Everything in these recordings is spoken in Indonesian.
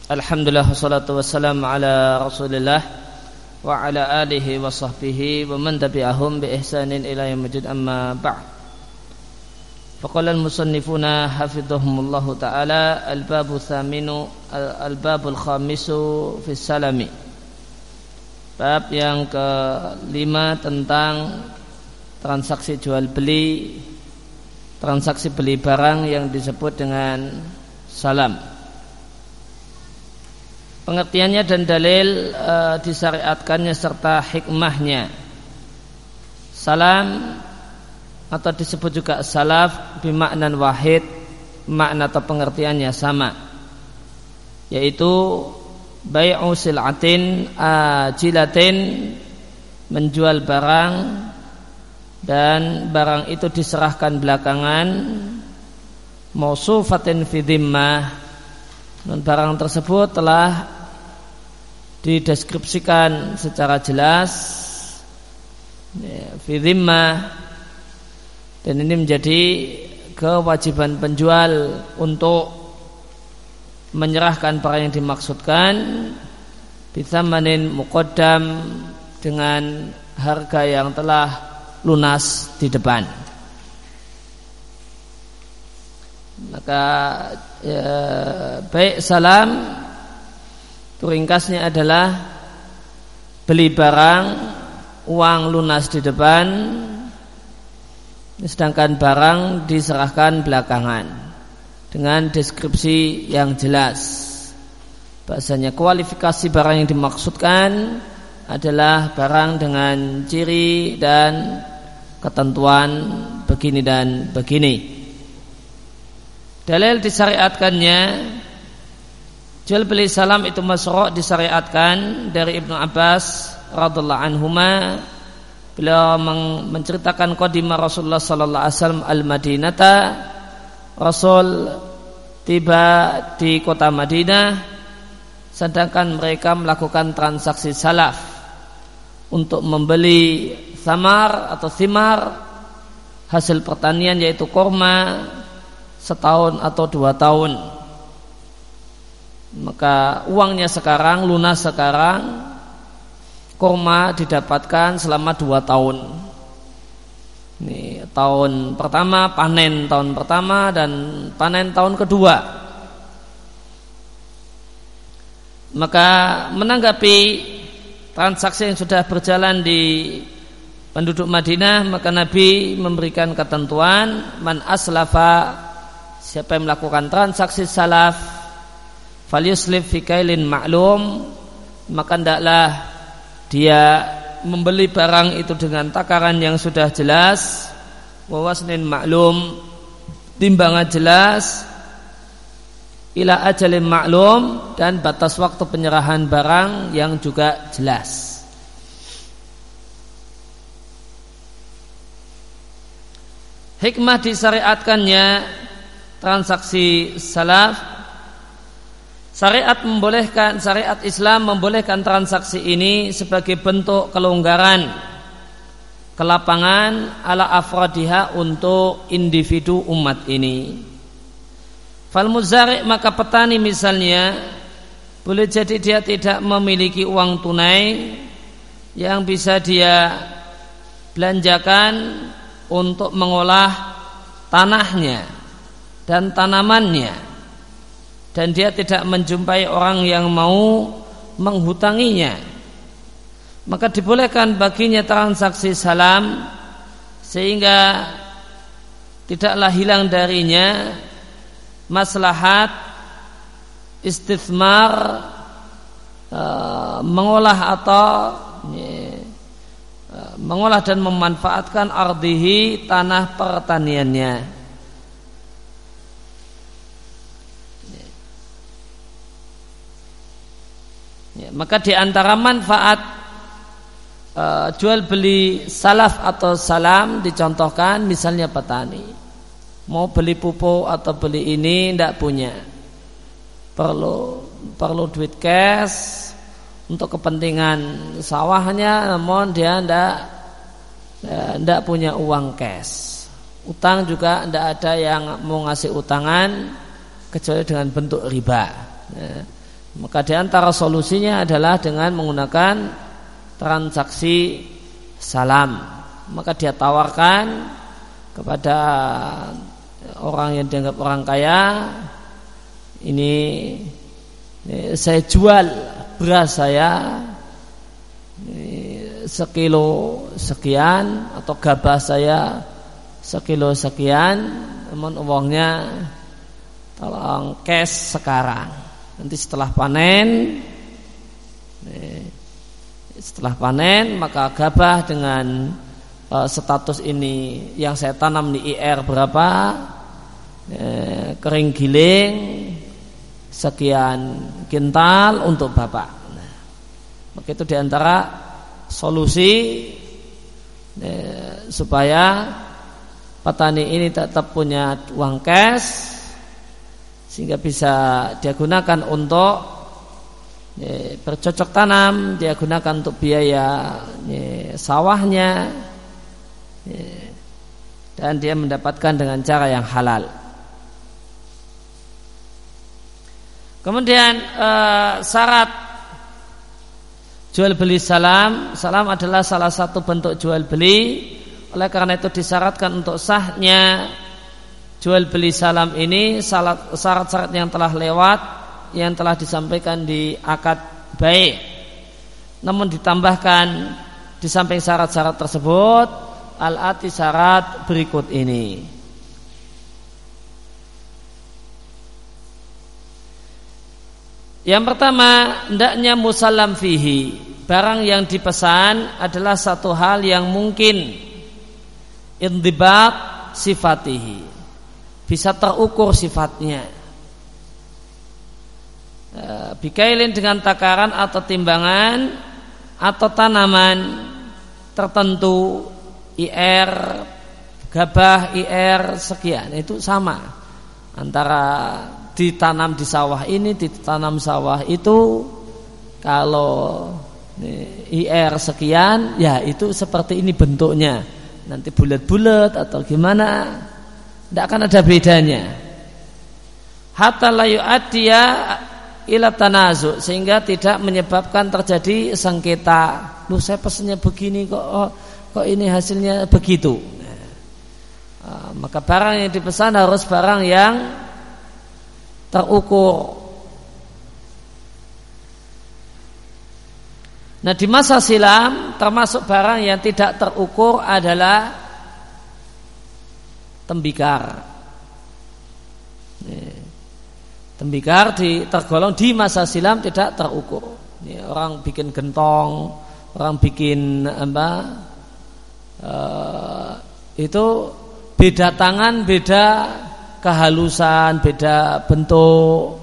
Alhamdulillah wassalatu wassalamu ala Rasulillah wa ala alihi wa sahbihi wa man tabi'ahum bi ihsanin ila yaumil amma ba'd. Faqala al-musannifuna hafidhahumullahu ta'ala al-babu thaminu al-babul khamisu fi salami. Bab yang kelima tentang transaksi jual beli, transaksi beli barang yang disebut dengan salam. Pengertiannya dan dalil disyariatkannya serta hikmahnya. Salam atau disebut juga salaf bimaknan wahid, makna atau pengertiannya sama, yaitu bai'u sil'atin ajilatin, menjual barang dan barang itu diserahkan belakangan, mausufatin fi dhimmah, dan barang tersebut telah dideskripsikan secara jelas fi dhimmah, dan ini menjadi kewajiban penjual untuk menyerahkan barang yang dimaksudkan bitsamanin muqaddam, dengan harga yang telah lunas di depan. Maka baik salam itu ringkasnya adalah beli barang, uang lunas di depan, sedangkan barang diserahkan belakangan dengan deskripsi yang jelas. Bahasanya kualifikasi barang yang dimaksudkan adalah barang dengan ciri dan ketentuan begini dan begini. Dalil disyariatkannya jual beli salam itu masyru' disyariatkan dari Ibnu Abbas radhiyallahu anhuma. Beliau menceritakan qadima Rasulullah sallallahu alaihi wasallam al-Madinata. Rasul tiba di kota Madinah sedangkan mereka melakukan transaksi salaf untuk membeli samar atau thimar, hasil pertanian yaitu kurma, setahun atau 2 tahun. Maka uangnya sekarang, lunas sekarang, kurma didapatkan selama 2 tahun. Ini tahun pertama, panen tahun pertama dan panen tahun kedua. Maka menanggapi transaksi yang sudah berjalan di penduduk Madinah, maka Nabi memberikan ketentuan, man aslafa, siapa yang melakukan transaksi salaf, falyuslif fi kailin ma'lum, maka hendaklah dia membeli barang itu dengan takaran yang sudah jelas, wa wasnin ma'lum, timbangan jelas, ila ajalin ma'lum, dan batas waktu penyerahan barang yang juga jelas. Hikmah disyariatkannya transaksi salaf. Syariat Islam membolehkan transaksi ini sebagai bentuk kelonggaran, kelapangan ala afradiha, untuk individu umat ini. Fal muzari', maka petani misalnya, boleh jadi dia tidak memiliki uang tunai yang bisa dia belanjakan untuk mengolah tanahnya dan tanamannya, dan dia tidak menjumpai orang yang mau menghutanginya, maka dibolehkan baginya transaksi salam, sehingga tidaklah hilang darinya maslahat istithmar, mengolah dan memanfaatkan ardihi, tanah pertaniannya. Ya, maka di antara manfaat jual beli salaf atau salam dicontohkan, misalnya petani mau beli pupuk atau beli ini, tidak punya, perlu duit cash untuk kepentingan sawahnya, namun dia tidak punya uang cash. Utang juga tidak ada yang mau ngasih utangan kecuali dengan bentuk riba. Maka di antara solusinya adalah dengan menggunakan transaksi salam. Maka dia tawarkan kepada orang yang dianggap orang kaya, ini saya jual beras saya sekilo sekian, atau gabah saya sekilo sekian, namun uangnya tolong cash sekarang. Nanti setelah panen maka gabah dengan status ini yang saya tanam di IR berapa, kering giling sekian kintal untuk bapak. Maka itu diantara solusi supaya petani ini tetap punya uang cash, sehingga bisa dia gunakan untuk bercocok tanam, dia gunakan untuk biaya sawahnya, dan dia mendapatkan dengan cara yang halal. Kemudian syarat jual beli salam adalah salah satu bentuk jual beli. Oleh karena itu disyaratkan untuk sahnya jual beli salam ini syarat-syarat yang telah lewat, yang telah disampaikan di akad baik. Namun ditambahkan di samping syarat-syarat tersebut al-ati syarat berikut ini. Yang pertama, hendaknya musallam fihi. Barang yang dipesan adalah satu hal yang mungkin indibat sifatihi, bisa terukur sifatnya. Bikailin dengan takaran atau timbangan atau tanaman tertentu, IR gabah IR sekian, itu sama antara ditanam di sawah ini, ditanam sawah itu. Kalau IR sekian, ya itu seperti ini bentuknya. Nanti bulat-bulat atau gimana, tidak akan ada bedanya. Hatta la yu'addiya ila tanazu, sehingga tidak menyebabkan terjadi sengketa. Loh, saya pesannya begini kok ini hasilnya begitu. Maka barang yang dipesan harus barang yang terukur. Nah, di masa silam termasuk barang yang tidak terukur adalah tembikar. Tembikar tergolong di masa silam tidak terukur. Orang bikin gentong, orang bikin itu beda tangan, beda kehalusan, beda bentuk.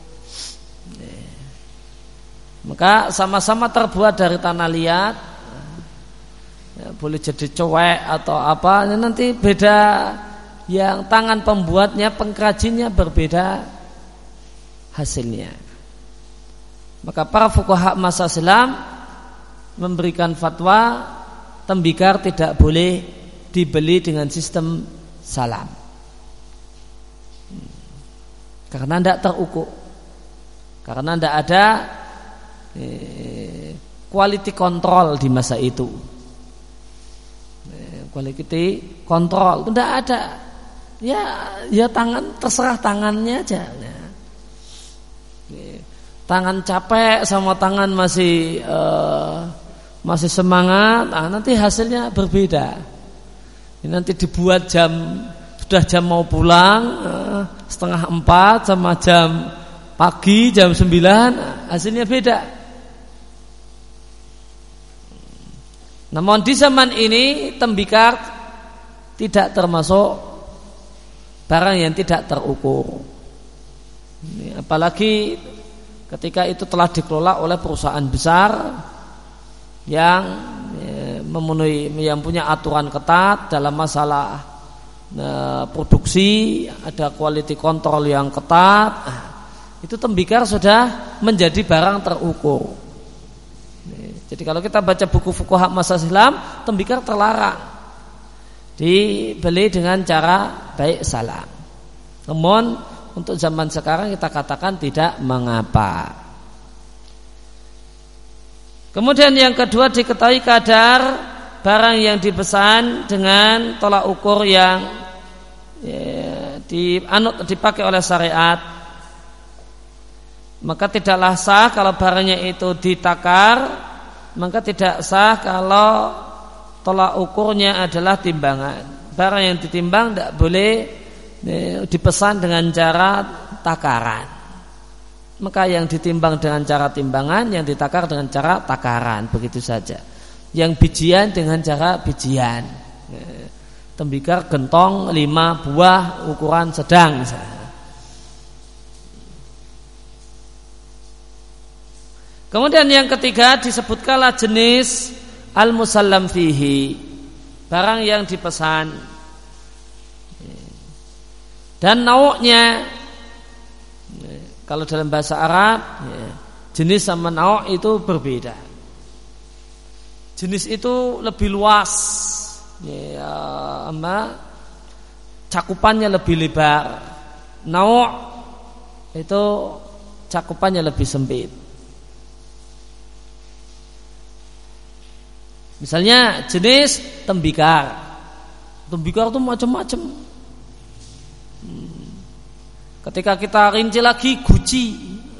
Maka sama-sama terbuat dari tanah liat, ya, boleh jadi cuek atau apa, nanti beda. Yang tangan pembuatnya, pengkrajinnya berbeda hasilnya. Maka para fuqaha masa silam memberikan fatwa tembikar tidak boleh dibeli dengan sistem salam, karena tidak terukur, karena tidak ada quality control di masa itu. Quality control itu tidak ada. Ya tangan, terserah tangannya aja. Tangan capek sama tangan masih semangat, nanti hasilnya berbeda. Nanti dibuat sudah jam mau pulang 3:30 sama jam pagi jam 9, hasilnya beda. Namun di zaman ini tembikar tidak termasuk barang yang tidak terukur. Apalagi ketika itu telah dikelola oleh perusahaan besar yang yang punya aturan ketat dalam masalah produksi, ada quality control yang ketat. Itu tembikar sudah menjadi barang terukur. Jadi kalau kita baca buku fuqaha masa silam, tembikar terlarang dibeli dengan cara baik salam. Namun untuk zaman sekarang kita katakan tidak mengapa. Kemudian yang kedua, diketahui kadar barang yang dipesan dengan tolak ukur yang dipakai oleh syariat. Maka tidaklah sah kalau barangnya itu ditakar, maka tidak sah kalau tolak ukurnya adalah timbangan. Barang yang ditimbang tidak boleh dipesan dengan cara takaran. Maka yang ditimbang dengan cara timbangan, yang ditakar dengan cara takaran, begitu saja. Yang bijian dengan cara bijian. Tembikar gentong 5 buah ukuran sedang. Kemudian yang ketiga, disebutkanlah jenis al-musallam fihi, barang yang dipesan, dan nau'nya. Kalau dalam bahasa Arab, jenis sama nau' itu berbeda. Jenis itu lebih luas, cakupannya lebih lebar. Nau' itu cakupannya lebih sempit. Misalnya jenis tembikar. Tembikar itu macam-macam. Ketika kita rinci lagi guci,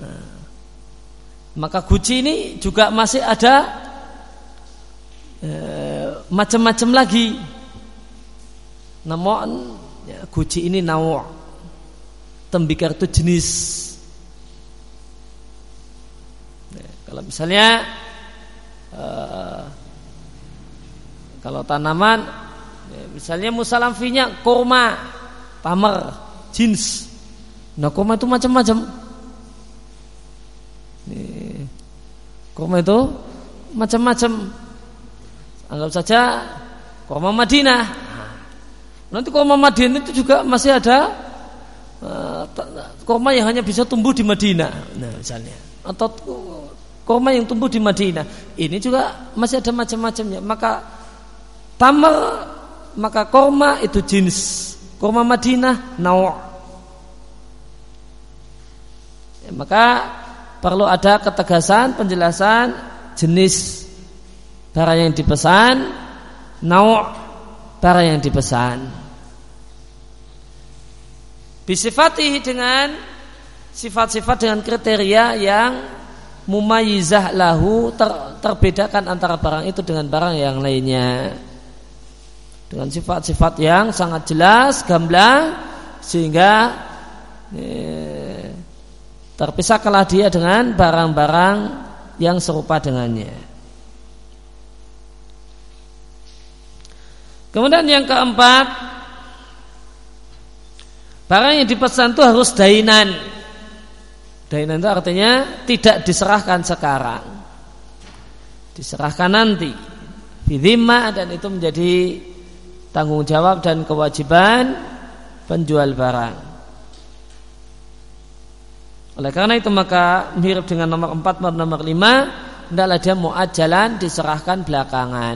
maka guci ini juga masih ada macam-macam lagi. Namun guci ini nawa', tembikar itu jenis. Kalau misalnya kalau tanaman, misalnya musallam finya kurma, tamar, jins. Nah, kurma itu macam-macam. Kurma itu macam-macam. Anggap saja kurma Madinah. Nanti kurma Madinah itu juga masih ada kurma yang hanya bisa tumbuh di Madinah. Nah, misalnya, atau kurma yang tumbuh di Madinah. Ini juga masih ada macam-macamnya. Maka tamar, maka kurma itu jenis. Kurma Madinah nawa'. Maka perlu ada ketegasan penjelasan jenis barang yang dipesan, nau' barang yang dipesan. Bisifatihi, dengan sifat-sifat dengan kriteria yang mumayyizah lahu, terbedakan antara barang itu dengan barang yang lainnya. Dengan sifat-sifat yang sangat jelas, gamblang, sehingga terpisahkanlah dia dengan barang-barang yang serupa dengannya. Kemudian yang keempat, barang yang dipesan itu harus dainan. Dainan itu artinya tidak diserahkan sekarang, diserahkan nanti. Bidhimmah, dan itu menjadi tanggung jawab dan kewajiban penjual barang. Oleh karena itu maka mirip dengan nomor 4 dan nomor 5, hendaklah dia mu'ajjalan, diserahkan belakangan.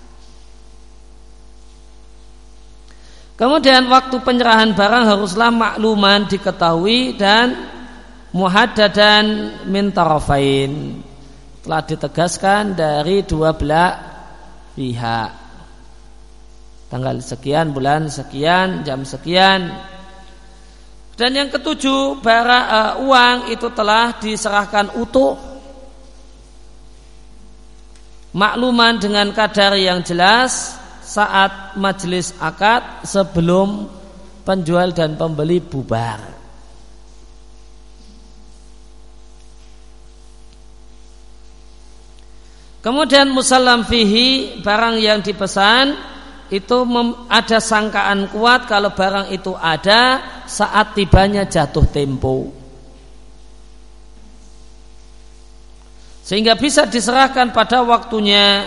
Kemudian waktu penyerahan barang haruslah makluman, diketahui, dan muhaddadan min tarafain, telah ditegaskan dari dua belah pihak. Tanggal sekian, bulan sekian, jam sekian. Dan yang ketujuh, uang itu telah diserahkan utuh, makluman dengan kadar yang jelas saat majelis akad, sebelum penjual dan pembeli bubar. Kemudian musallam fihi, barang yang dipesan itu ada sangkaan kuat kalau barang itu ada saat tibanya jatuh tempo, sehingga bisa diserahkan pada waktunya.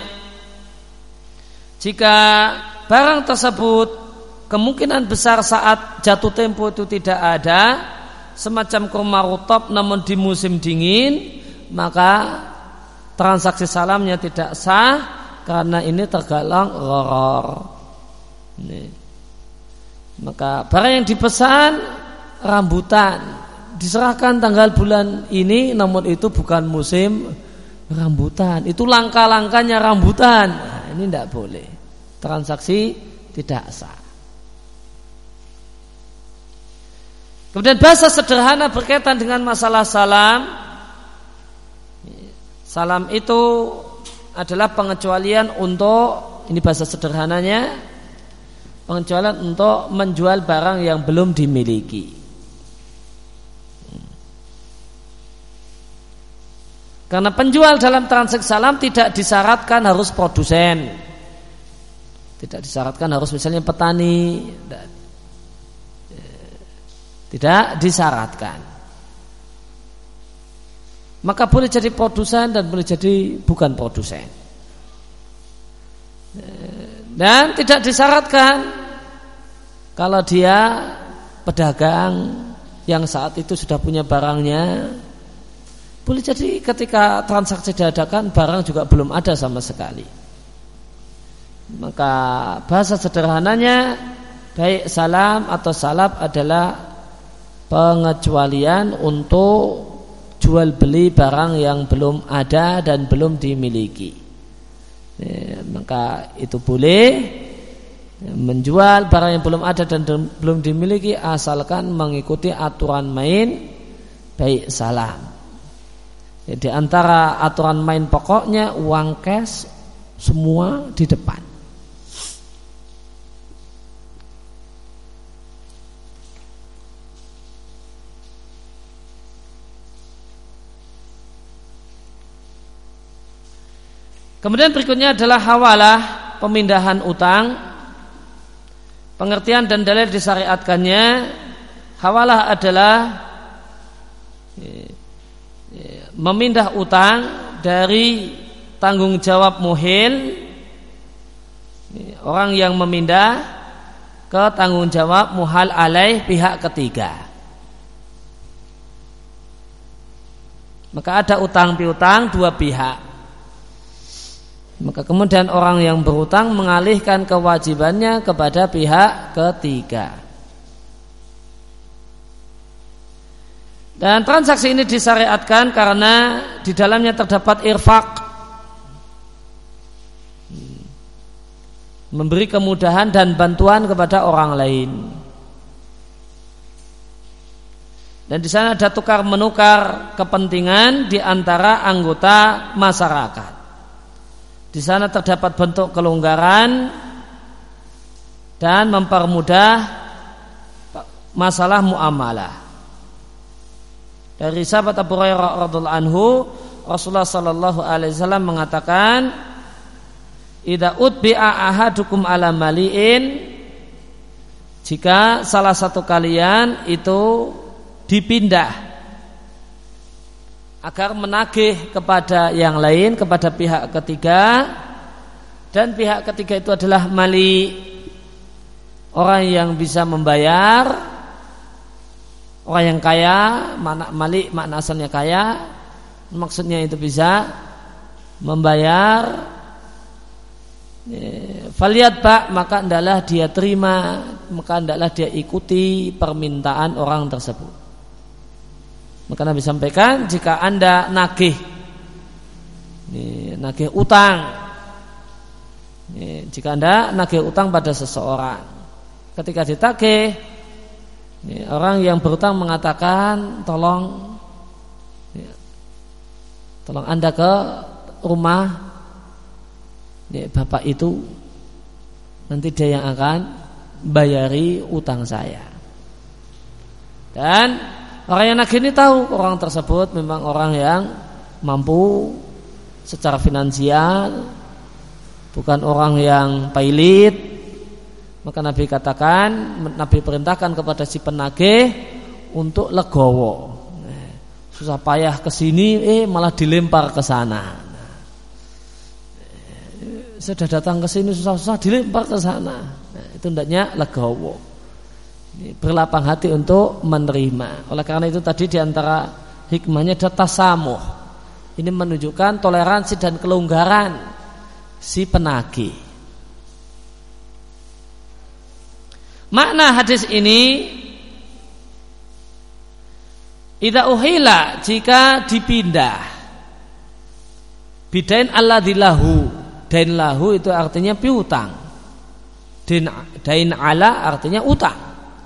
Jika barang tersebut kemungkinan besar saat jatuh tempo itu tidak ada, semacam kurma rutab namun di musim dingin, maka transaksi salamnya tidak sah, karena ini tergolong gharar. Maka barang yang dipesan rambutan diserahkan tanggal bulan ini, namun itu bukan musim rambutan, itu langka-langkanya rambutan. Nah, ini tidak boleh. Transaksi tidak sah. Kemudian bahasa sederhana berkaitan dengan masalah salam. Salam itu adalah pengecualian untuk, ini bahasa sederhananya, pengecualian untuk menjual barang yang belum dimiliki. Karena penjual dalam transaksi salam tidak disyaratkan harus produsen, tidak disyaratkan harus misalnya petani, tidak disyaratkan. Maka boleh jadi produsen dan boleh jadi bukan produsen. Dan tidak disyaratkan kalau dia pedagang yang saat itu sudah punya barangnya. Boleh jadi ketika transaksi diadakan barang juga belum ada sama sekali. Maka bahasa sederhananya, baik salam atau salab adalah pengecualian untuk jual beli barang yang belum ada dan belum dimiliki. Maka itu boleh menjual barang yang belum ada dan belum dimiliki asalkan mengikuti aturan main baik salam. Di antara aturan main pokoknya uang cash semua di depan. Kemudian berikutnya adalah hawalah, pemindahan utang. Pengertian dan dalil disyariatkannya. Hawalah adalah memindah utang dari tanggung jawab muhil, orang yang memindah, ke tanggung jawab muhal alaih pihak ketiga. Maka ada utang piutang dua pihak. Maka kemudian orang yang berutang mengalihkan kewajibannya kepada pihak ketiga. Dan transaksi ini disyariatkan karena di dalamnya terdapat irfaq, memberi kemudahan dan bantuan kepada orang lain. Dan di sana ada tukar menukar kepentingan di antara anggota masyarakat. Di sana terdapat bentuk kelonggaran dan mempermudah masalah muamalah. Dari sahabat Abu Hurairah radhiyallahu anhu, Rasulullah sallallahu alaihi wasallam mengatakan, "Idza utbi'a ahadukum ala mali'in," jika salah satu kalian itu dipindah agar menagih kepada yang lain, kepada pihak ketiga, dan pihak ketiga itu adalah mali, orang yang bisa membayar, orang yang kaya. Mali makna asalnya kaya, maksudnya itu bisa membayar. Faliyat ba, maka hendaklah dia terima, maka hendaklah dia ikuti permintaan orang tersebut. Maka Nabi sampaikan, jika Anda nagih utang, jika Anda nagih utang pada seseorang, ketika ditagih, orang yang berutang mengatakan, tolong Anda ke rumah bapak itu, nanti dia yang akan bayari utang saya. Dan orang yang nagih ini tahu orang tersebut memang orang yang mampu secara finansial, bukan orang yang pailit. Maka Nabi katakan, Nabi perintahkan kepada si penagih untuk legowo. Susah payah ke sini, malah dilempar ke sana. Sudah datang ke sini susah-susah dilempar ke sana. Itu hendaknya legowo. Berlapang hati untuk menerima. Oleh karena itu tadi diantara hikmahnya ada tasamuh. Ini menunjukkan toleransi dan kelonggaran si penagih. Makna hadis ini, idza uhila, jika dipindah, bidain alladzi lahu. Dain lahu itu artinya piutang. Dain ala artinya utang.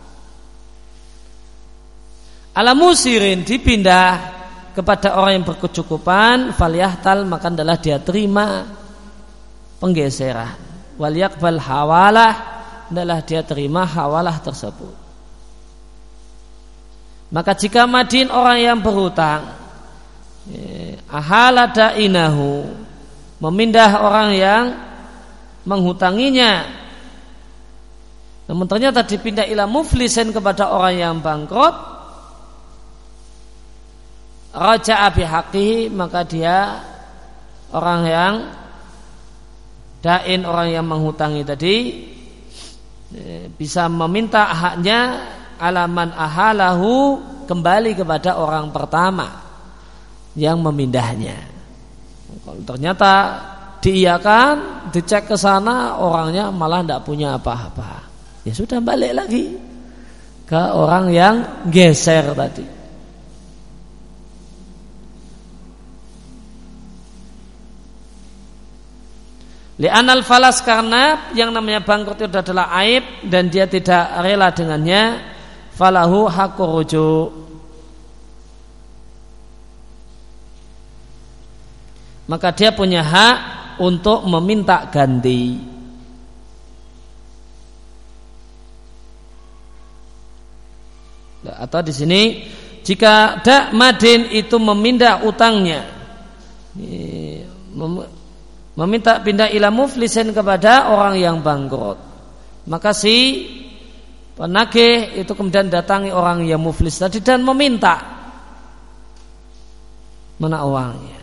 Ala musirin dipindah kepada orang yang berkecukupan, falyahtal maka adalah dia terima penggeseran. Wal yaqbal hawalah adalah dia terima hawalah tersebut. Maka jika madin orang yang berhutang, ahala dainahu, memindah orang yang menghutanginya, namun ternyata dipindah ila muflisin kepada orang yang bangkrut, raja'a bihaqihi, maka dia orang yang dain, orang yang menghutangi tadi bisa meminta haknya alaman ahalahu, kembali kepada orang pertama yang memindahnya. Kalau ternyata diiyakan, dicek ke sana orangnya malah tidak punya apa-apa, ya sudah balik lagi ke orang yang geser tadi. Li'anal falas, karena yang namanya bangkrut itu adalah aib dan dia tidak rela dengannya, falahu haqqu rujuk, maka dia punya hak untuk meminta ganti. Atau di sini jika madin itu memindah utangnya, meminta pindah ila muflisin kepada orang yang bangkrut, maka si penagih itu kemudian datangi orang yang muflis tadi dan meminta mana uangnya.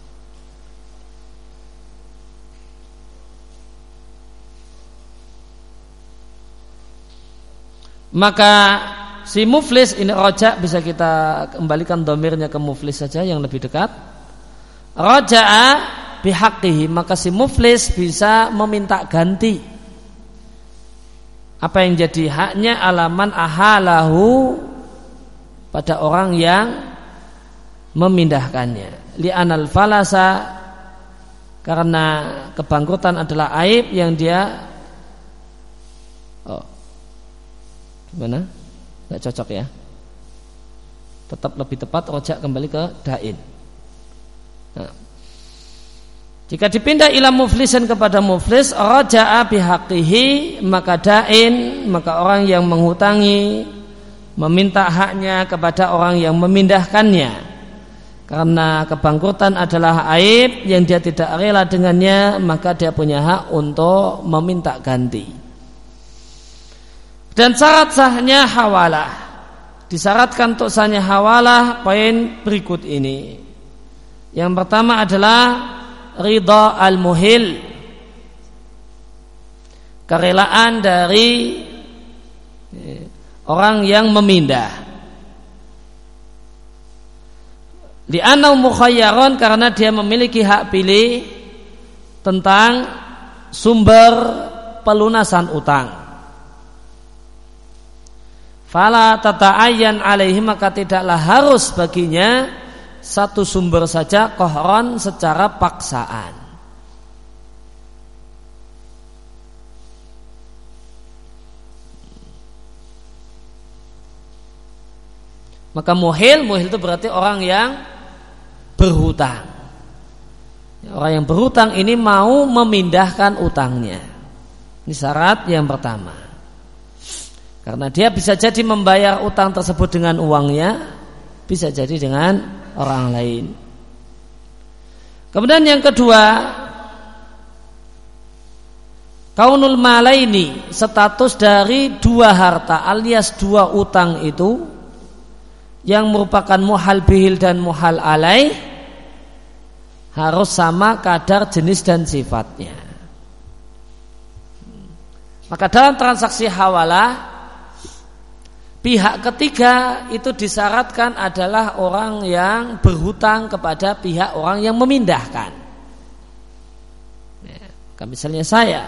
Maka si muflis ini roja, bisa kita kembalikan domirnya ke muflis saja yang lebih dekat. Roja'a bihaqqihi, maka si muflis bisa meminta ganti apa yang jadi haknya alaman ahalahu, pada orang yang memindahkannya. Li'anal falasa, karena kebangkrutan adalah aib yang dia gimana? Nggak cocok ya. Tetap lebih tepat rojak kembali ke dain. Nah, jika dipindah ila muflisan kepada muflis, raja'a bihaqqihi, maka dain, maka orang yang menghutangi meminta haknya kepada orang yang memindahkannya, karena kebangkrutan adalah aib yang dia tidak rela dengannya, maka dia punya hak untuk meminta ganti. Dan syarat sahnya hawalah, disyaratkan untuk sahnya hawalah poin berikut ini. Yang pertama adalah ridha al-muhil, kerelaan dari orang yang memindah. Li'annahu mukhayyarun, karena dia memiliki hak pilih tentang sumber pelunasan utang. Fala tata'ayyan alaihi, maka tidaklah harus baginya satu sumber saja qahran, secara paksaan. Maka muhil itu berarti orang yang berhutang. Orang yang berhutang ini mau memindahkan utangnya. Ini syarat yang pertama. Karena dia bisa jadi membayar utang tersebut dengan uangnya, bisa jadi dengan orang lain. Kemudian yang kedua, kaunul malaini, status dari dua harta alias dua utang itu yang merupakan muhal bihil dan muhal alaih harus sama kadar jenis dan sifatnya. Maka dalam transaksi hawalah, pihak ketiga itu disyaratkan adalah orang yang berhutang kepada pihak orang yang memindahkan. Misalnya saya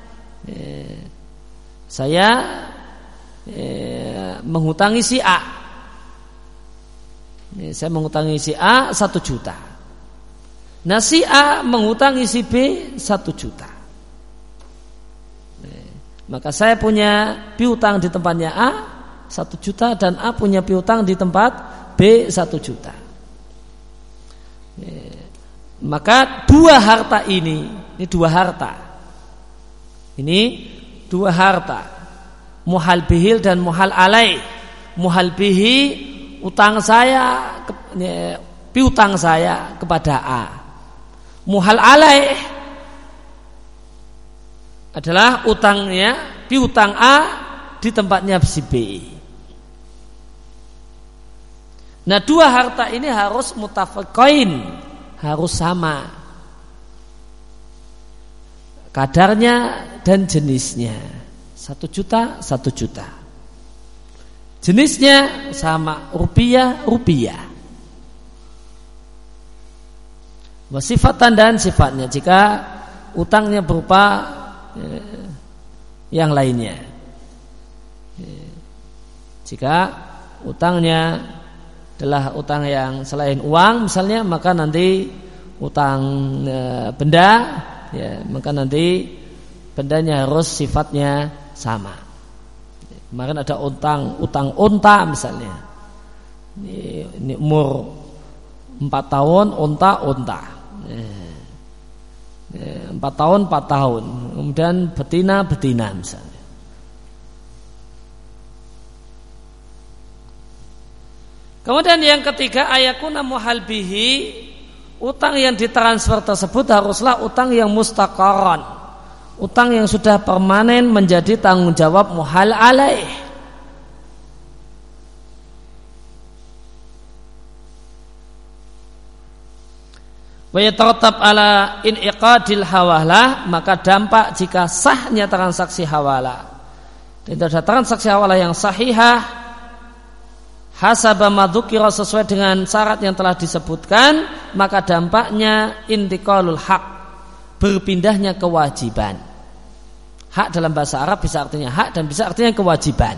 menghutangi si A. Saya menghutangi si A 1 juta. Nah si A menghutangi si B 1 juta. Maka saya punya piutang di tempatnya A 1 juta dan A punya piutang di tempat B 1 juta. Maka dua harta ini dua harta. Ini dua harta. Muhal bihil dan muhal alaih. Muhal bihi utang saya, piutang saya kepada A. Muhal alaih adalah utangnya, piutang A di tempatnya si B. Nah dua harta ini harus mutafiqain, harus sama kadarnya dan jenisnya. 1 juta, 1 juta. Jenisnya sama, rupiah. Sifatan dan sifatnya jika utangnya berupa yang lainnya. Jika utangnya adalah utang yang selain uang misalnya, maka nanti utang benda, ya, maka nanti bendanya harus sifatnya sama. Kemarin ada utang unta misalnya. Ini umur 4 tahun unta. 4 tahun. Kemudian betina misalnya. Kemudian yang ketiga, ayakuna muhal bihi, utang yang ditransfer tersebut haruslah utang yang mustaqarran, utang yang sudah permanen menjadi tanggung jawab muhal alaih. Wa yatarattab ala in'iqadil hawalah, maka dampak jika sahnya transaksi hawalah. Itu ada transaksi hawalah yang sahihah hasaba madzukira, sesuai dengan syarat yang telah disebutkan, maka dampaknya intiqalul haq, berpindahnya kewajiban. Hak dalam bahasa Arab bisa artinya hak dan bisa artinya kewajiban.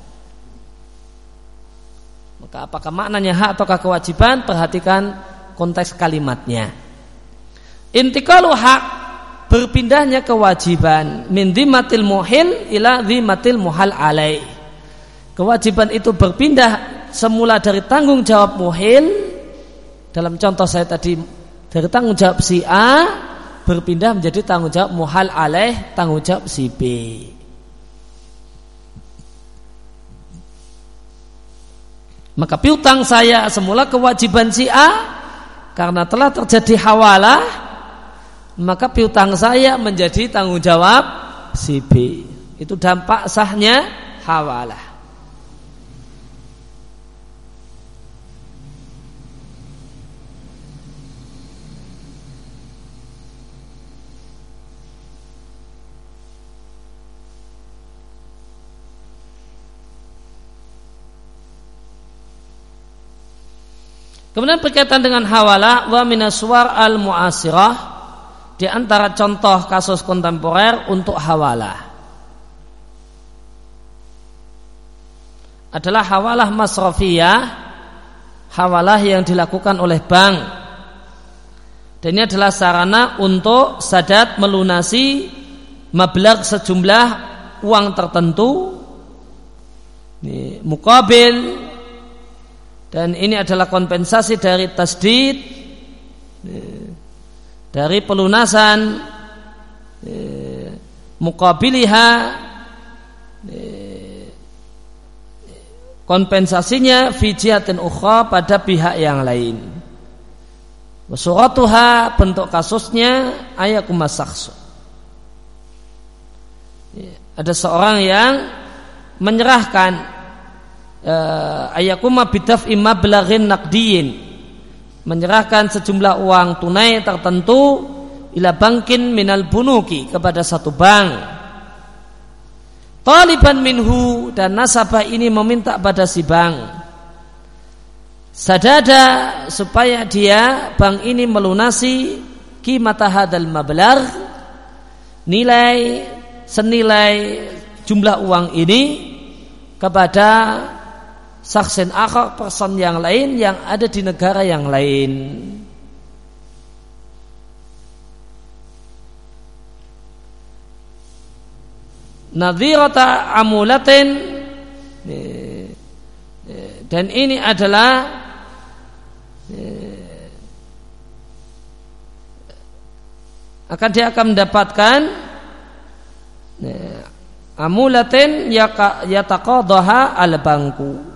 Maka apakah maknanya hak ataukah kewajiban? Perhatikan konteks kalimatnya. Intiqalu hak, berpindahnya kewajiban, min dhimatil muhil ila dhimatil muhal alaih. Kewajiban itu berpindah semula dari tanggung jawab muhil, dalam contoh saya tadi dari tanggung jawab si A berpindah menjadi tanggung jawab muhal alaih, tanggung jawab si B. Maka piutang saya semula kewajiban si A, karena telah terjadi hawalah, maka piutang saya menjadi tanggung jawab si B. Itu dampak sahnya hawalah. Kemudian berkaitan dengan hawalah, wa minaswar al-mu'asirah, di antara contoh kasus kontemporer untuk hawalah adalah hawalah masrafiyah, hawalah yang dilakukan oleh bank. Dan ini adalah sarana untuk sadat melunasi mablagh sejumlah uang tertentu, ini muqabil, dan ini adalah kompensasi dari tasdid, dari pelunasan muqabiliha, kompensasinya fi jihatin ukhra, pada pihak yang lain. Wasuratuha, bentuk kasusnya ayakum sakhsu, ada seorang yang menyerahkan ayakuma bidaf'i mablaghin naqdiyin, menyerahkan sejumlah uang tunai tertentu ila bankin minal bunuki, kepada satu bank, taliban minhu, dan nasabah ini meminta pada si bank sadada, supaya dia bank ini melunasi qimata hadzal mablagh, nilai senilai jumlah uang ini kepada saksen akhar, person yang lain yang ada di negara yang lain. nadhirata amulatin, dan ini adalah dia akan mendapatkan amulatin yataqadaha al-bangku.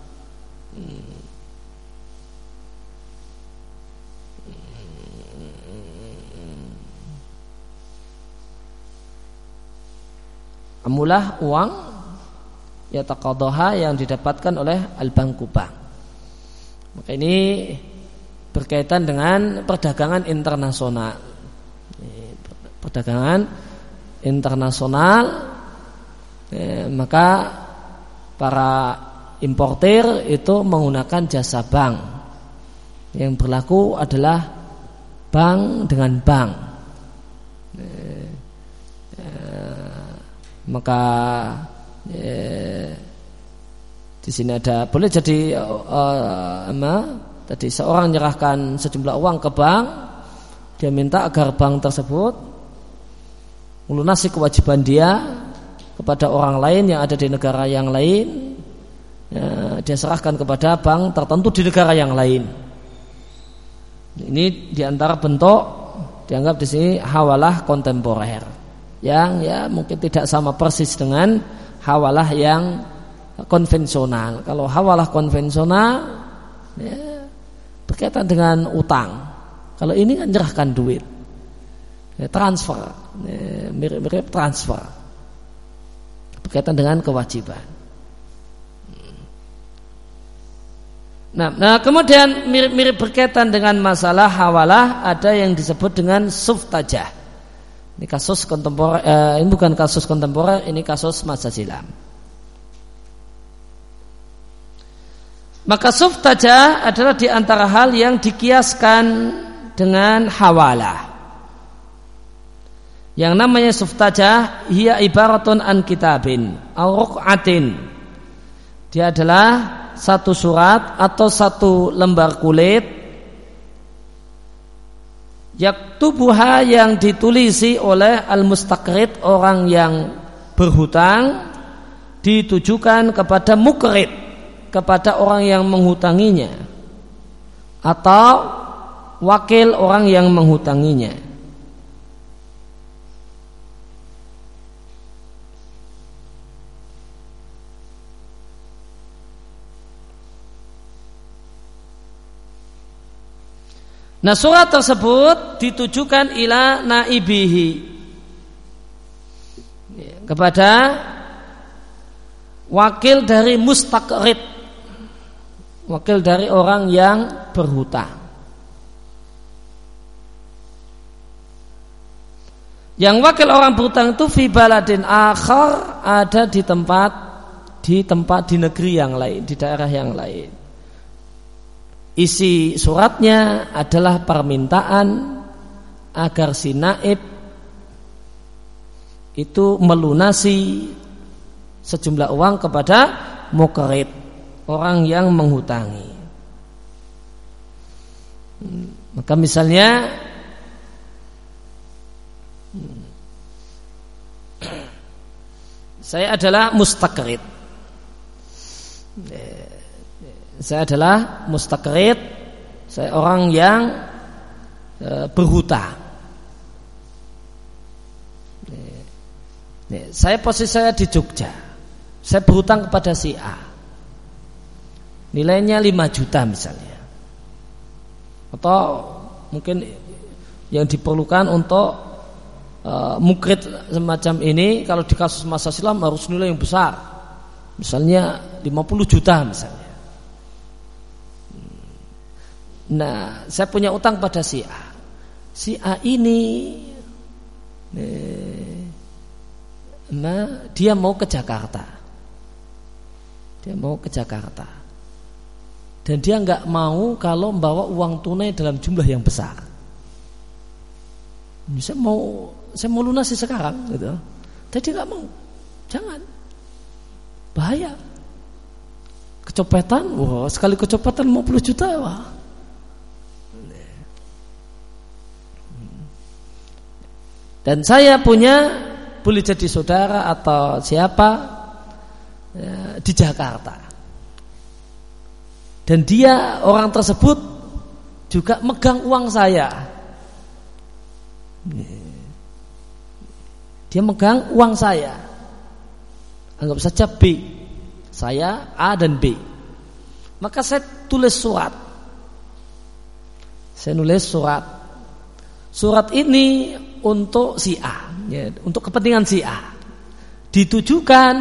Amulah uang yataqadaha yang didapatkan oleh al-bangku bank. Maka ini berkaitan dengan perdagangan internasional. Perdagangan internasional, maka para importir itu menggunakan jasa bank. Yang berlaku adalah bank dengan bank. Maka di sini ada boleh jadi tadi seorang menyerahkan sejumlah uang ke bank, dia minta agar bank tersebut melunasi kewajiban dia kepada orang lain yang ada di negara yang lain, dia serahkan kepada bank tertentu di negara yang lain. Ini diantara bentuk dianggap di sini hawalah kontemporer yang mungkin tidak sama persis dengan hawalah yang konvensional. Kalau hawalah konvensional berkaitan dengan utang. Kalau ini kan menyerahkan duit, transfer, mirip-mirip transfer, berkaitan dengan kewajiban. Nah, kemudian mirip-mirip berkaitan dengan masalah hawalah ada yang disebut dengan suftajah. Ini kasus kontemporer, ini bukan kasus kontemporer, ini kasus masa silam. Maka suftajah adalah di antara hal yang dikiaskan dengan hawalah. Yang namanya suftajah hiya ibaratun an kitabin aw ruq'atin. Dia adalah satu surat atau satu lembar kulit yaktubuha yang ditulisi oleh al-mustaqrid, orang yang berhutang, ditujukan kepada mukrid, kepada orang yang menghutanginya atau wakil orang yang menghutanginya. Nah, surat tersebut ditujukan ila naibihi, kepada wakil dari mustaqrid, wakil dari orang yang berhutang. Yang wakil orang berhutang itu fi baladin akhar, ada di tempat di negeri yang lain, di daerah yang lain. Isi suratnya adalah permintaan agar si naib itu melunasi sejumlah uang kepada muqrid, orang yang menghutangi. Maka misalnya saya adalah mustaqrid, saya adalah mustaqrid, saya orang yang berhutang. Saya posisi saya di Jogja, saya berhutang kepada si A, nilainya 5 juta misalnya, atau mungkin yang diperlukan untuk mukrid semacam ini kalau di kasus masa silam harus nilai yang besar, misalnya 50 juta misalnya. Nah, saya punya utang pada si A. Si A ini dia mau ke Jakarta. Dia mau ke Jakarta. Dan dia enggak mau kalau membawa uang tunai dalam jumlah yang besar. Saya mau lunasi sekarang gitu. Tapi dia enggak mau. Jangan. Bahaya. Kecopetan, wah, sekali kecopetan 50 juta, wah. Dan saya punya boleh jadi saudara atau siapa di Jakarta. Dan dia orang tersebut juga megang uang saya. Dia megang uang saya. Anggap saja B. Saya A dan B. Maka saya tulis surat. Saya nulis surat. Surat ini untuk si A, ya, untuk kepentingan si A. Ditujukan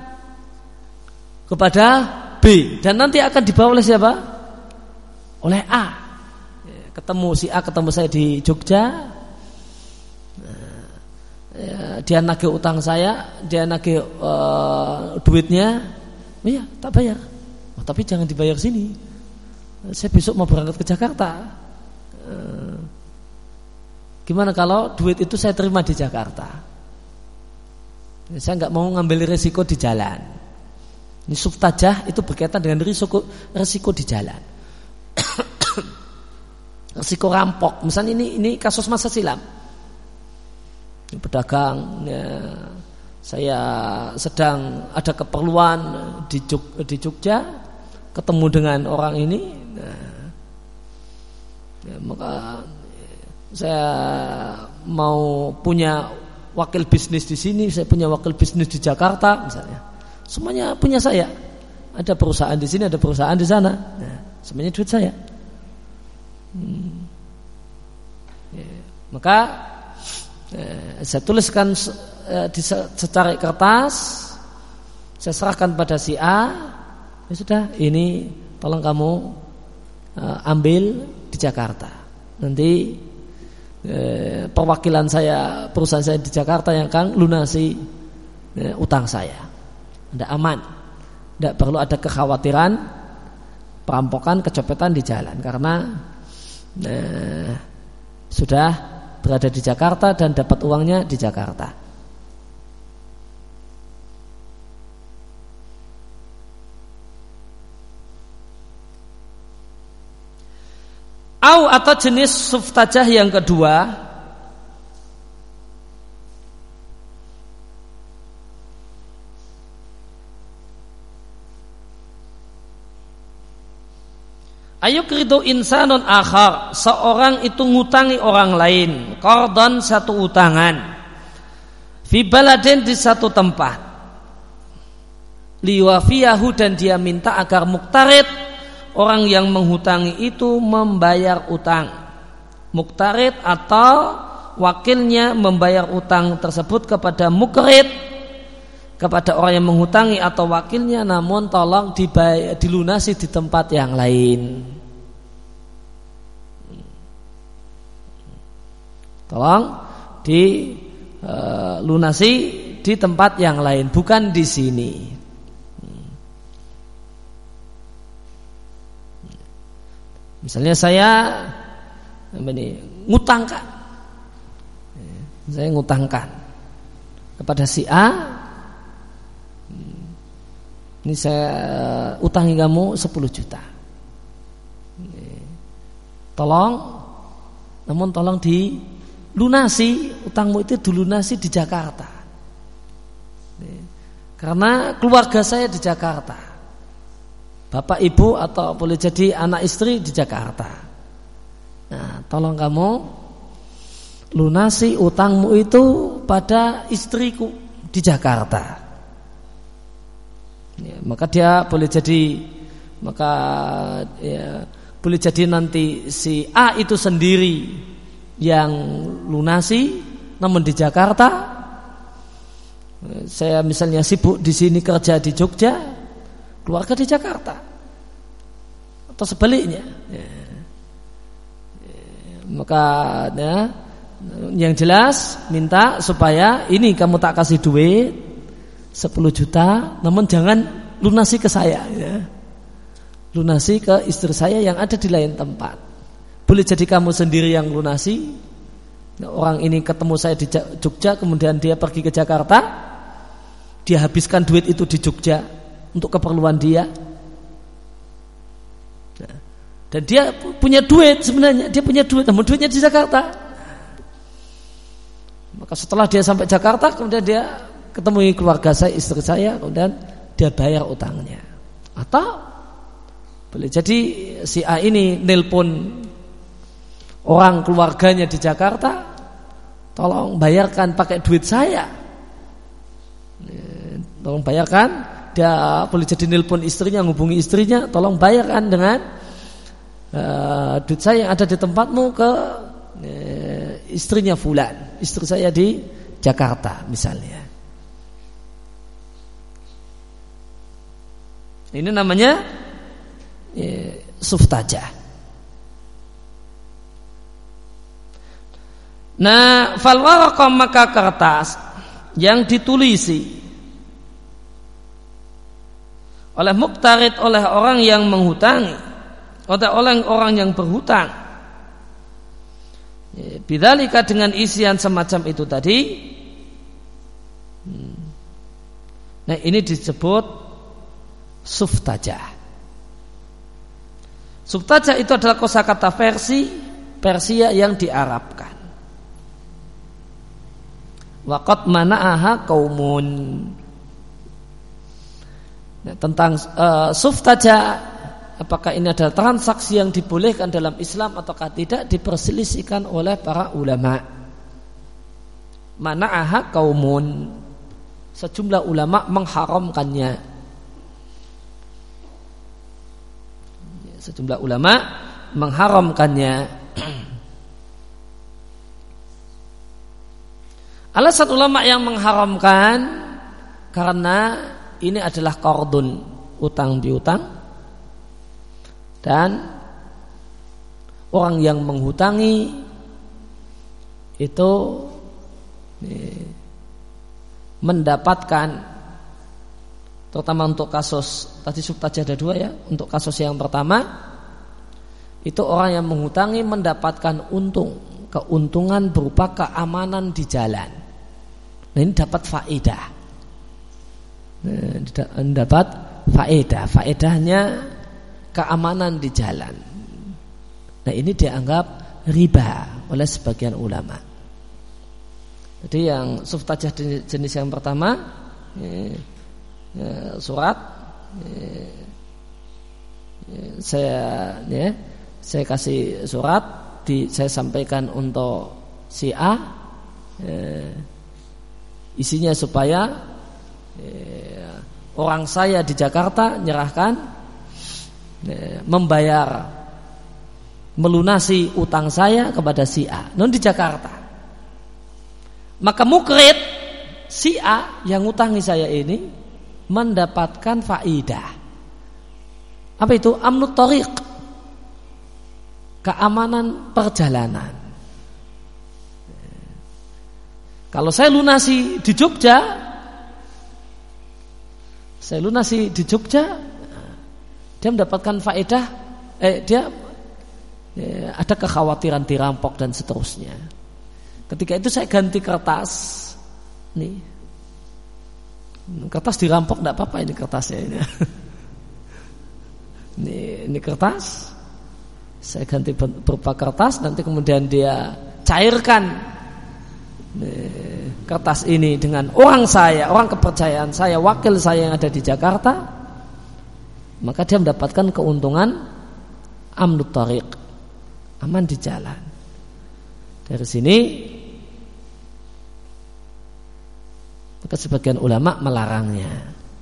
kepada B dan nanti akan dibawa oleh siapa? Oleh A. Ya, ketemu si A, ketemu saya di Jogja. Ya, dia nagih utang saya, dia nagih duitnya, iya tak bayar. Oh, tapi jangan dibayar sini. Saya besok mau berangkat ke Jakarta. Gimana kalau duit itu saya terima di Jakarta? Saya nggak mau ngambil risiko di jalan. Ini suftajah itu berkaitan dengan risiko di jalan. Risiko rampok. Misalnya ini kasus masa silam. Ini pedagang, ya, saya sedang ada keperluan di Jogja, ketemu dengan orang ini, ya, maka saya mau punya wakil bisnis di sini, saya punya wakil bisnis di Jakarta, misalnya, semuanya punya saya. Ada perusahaan di sini, ada perusahaan di sana, nah, semuanya duit saya. Ya, maka saya tuliskan di secari kertas, saya serahkan pada si A. Ya sudah, ini tolong kamu ambil di Jakarta. Nanti perwakilan saya, perusahaan saya di Jakarta yang akan lunasi utang saya. Anda aman, tidak perlu ada kekhawatiran perampokan, kecopetan di jalan, karena sudah berada di Jakarta dan dapat uangnya di Jakarta. Atau jenis suftajah yang kedua, ayukridu insanun akhar, seorang itu ngutangi orang lain, qardan, satu utangan, fi baladin, di satu tempat, liwafiyahu, dan dia minta agar muktarid, orang yang menghutangi itu membayar utang. Muktarid atau wakilnya membayar utang tersebut kepada mukrid, kepada orang yang menghutangi atau wakilnya, namun tolong dilunasi di tempat yang lain. Tolong dilunasi di tempat yang lain, bukan di sini. Misalnya saya ngutangkan, saya ngutangkan kepada si A, ini saya utangi kamu 10 juta. Namun tolong dilunasi, utangmu itu dilunasi di Jakarta. Karena keluarga saya di Jakarta. Bapak ibu atau boleh jadi anak istri di Jakarta. Nah, tolong kamu lunasi utangmu itu pada istriku di Jakarta. Ya, maka dia boleh jadi, boleh jadi nanti si A itu sendiri yang lunasi, namun di Jakarta. Saya misalnya sibuk di sini kerja di Jogja, keluarga di Jakarta, atau sebaliknya. Maka yang jelas minta supaya ini kamu tak kasih duit 10 juta, namun jangan lunasi ke saya, ya. Lunasi ke istri saya yang ada di lain tempat. Boleh jadi kamu sendiri yang lunasi. Orang ini ketemu saya di Jogja, kemudian dia pergi ke Jakarta, dia habiskan duit itu di Jogja untuk keperluan dia. Dan dia punya duit sebenarnya, dia punya duit, namun duitnya di Jakarta. Maka Maka setelah dia sampai Jakarta, kemudian dia ketemu keluarga saya, istri saya, kemudian dia bayar utangnya. Atau boleh jadi si A ini nelpon orang keluarganya di Jakarta, tolong bayarkan pakai duit saya. Tolong bayarkan. Dia boleh jadi nelpon istrinya, menghubungi istrinya, tolong bayarkan dengan duit saya yang ada di tempatmu ke istrinya fulan, istri saya di Jakarta misalnya. Ini namanya suftajah. Nah, fal waraqah, maka kertas yang ditulisi oleh muqtarid, oleh orang yang menghutangi, oleh orang yang berhutang, bidzalika, dengan isian semacam itu tadi. Nah, ini disebut suftajah. Suftajah itu adalah kosakata Persia yang diarabkan. Waqad mana'aha qaumun. Nah, tentang suftajah, apakah ini adalah transaksi yang dibolehkan dalam Islam ataukah tidak, diperselisihkan oleh para ulama. Mana'aha qaumun, sejumlah ulama mengharamkannya. Sejumlah ulama mengharamkannya. Alasan ulama yang mengharamkan karena ini adalah qardun, utang piutang, dan orang yang menghutangi itu mendapatkan, terutama untuk kasus tadi suftajah ada dua ya. Untuk kasus yang pertama itu orang yang menghutangi mendapatkan keuntungan berupa keamanan di jalan. Nah, ini dapat faedah. Dapat faedahnya keamanan di jalan. Nah, ini dianggap riba oleh sebagian ulama. Jadi yang suftajah jenis yang pertama, surat, saya kasih surat, saya sampaikan untuk si A, isinya supaya orang saya di Jakarta nyerahkan, membayar, melunasi utang saya kepada si A non di Jakarta. Maka mukrid si A yang utangi saya ini mendapatkan faedah. Apa itu? Amnut thariq, keamanan perjalanan. Kalau saya lunasi di Jogja, dia mendapatkan faedah, dia ada kekhawatiran dirampok dan seterusnya. Ketika itu saya ganti kertas, nih, kertas dirampok tidak apa-apa, ini kertasnya ini. Ini kertas, saya ganti berupa kertas, nanti kemudian dia cairkan kertas ini dengan orang kepercayaan saya, wakil saya yang ada di Jakarta, maka dia mendapatkan keuntungan amnut thariq, aman di jalan. Dari sini maka sebagian ulama melarangnya.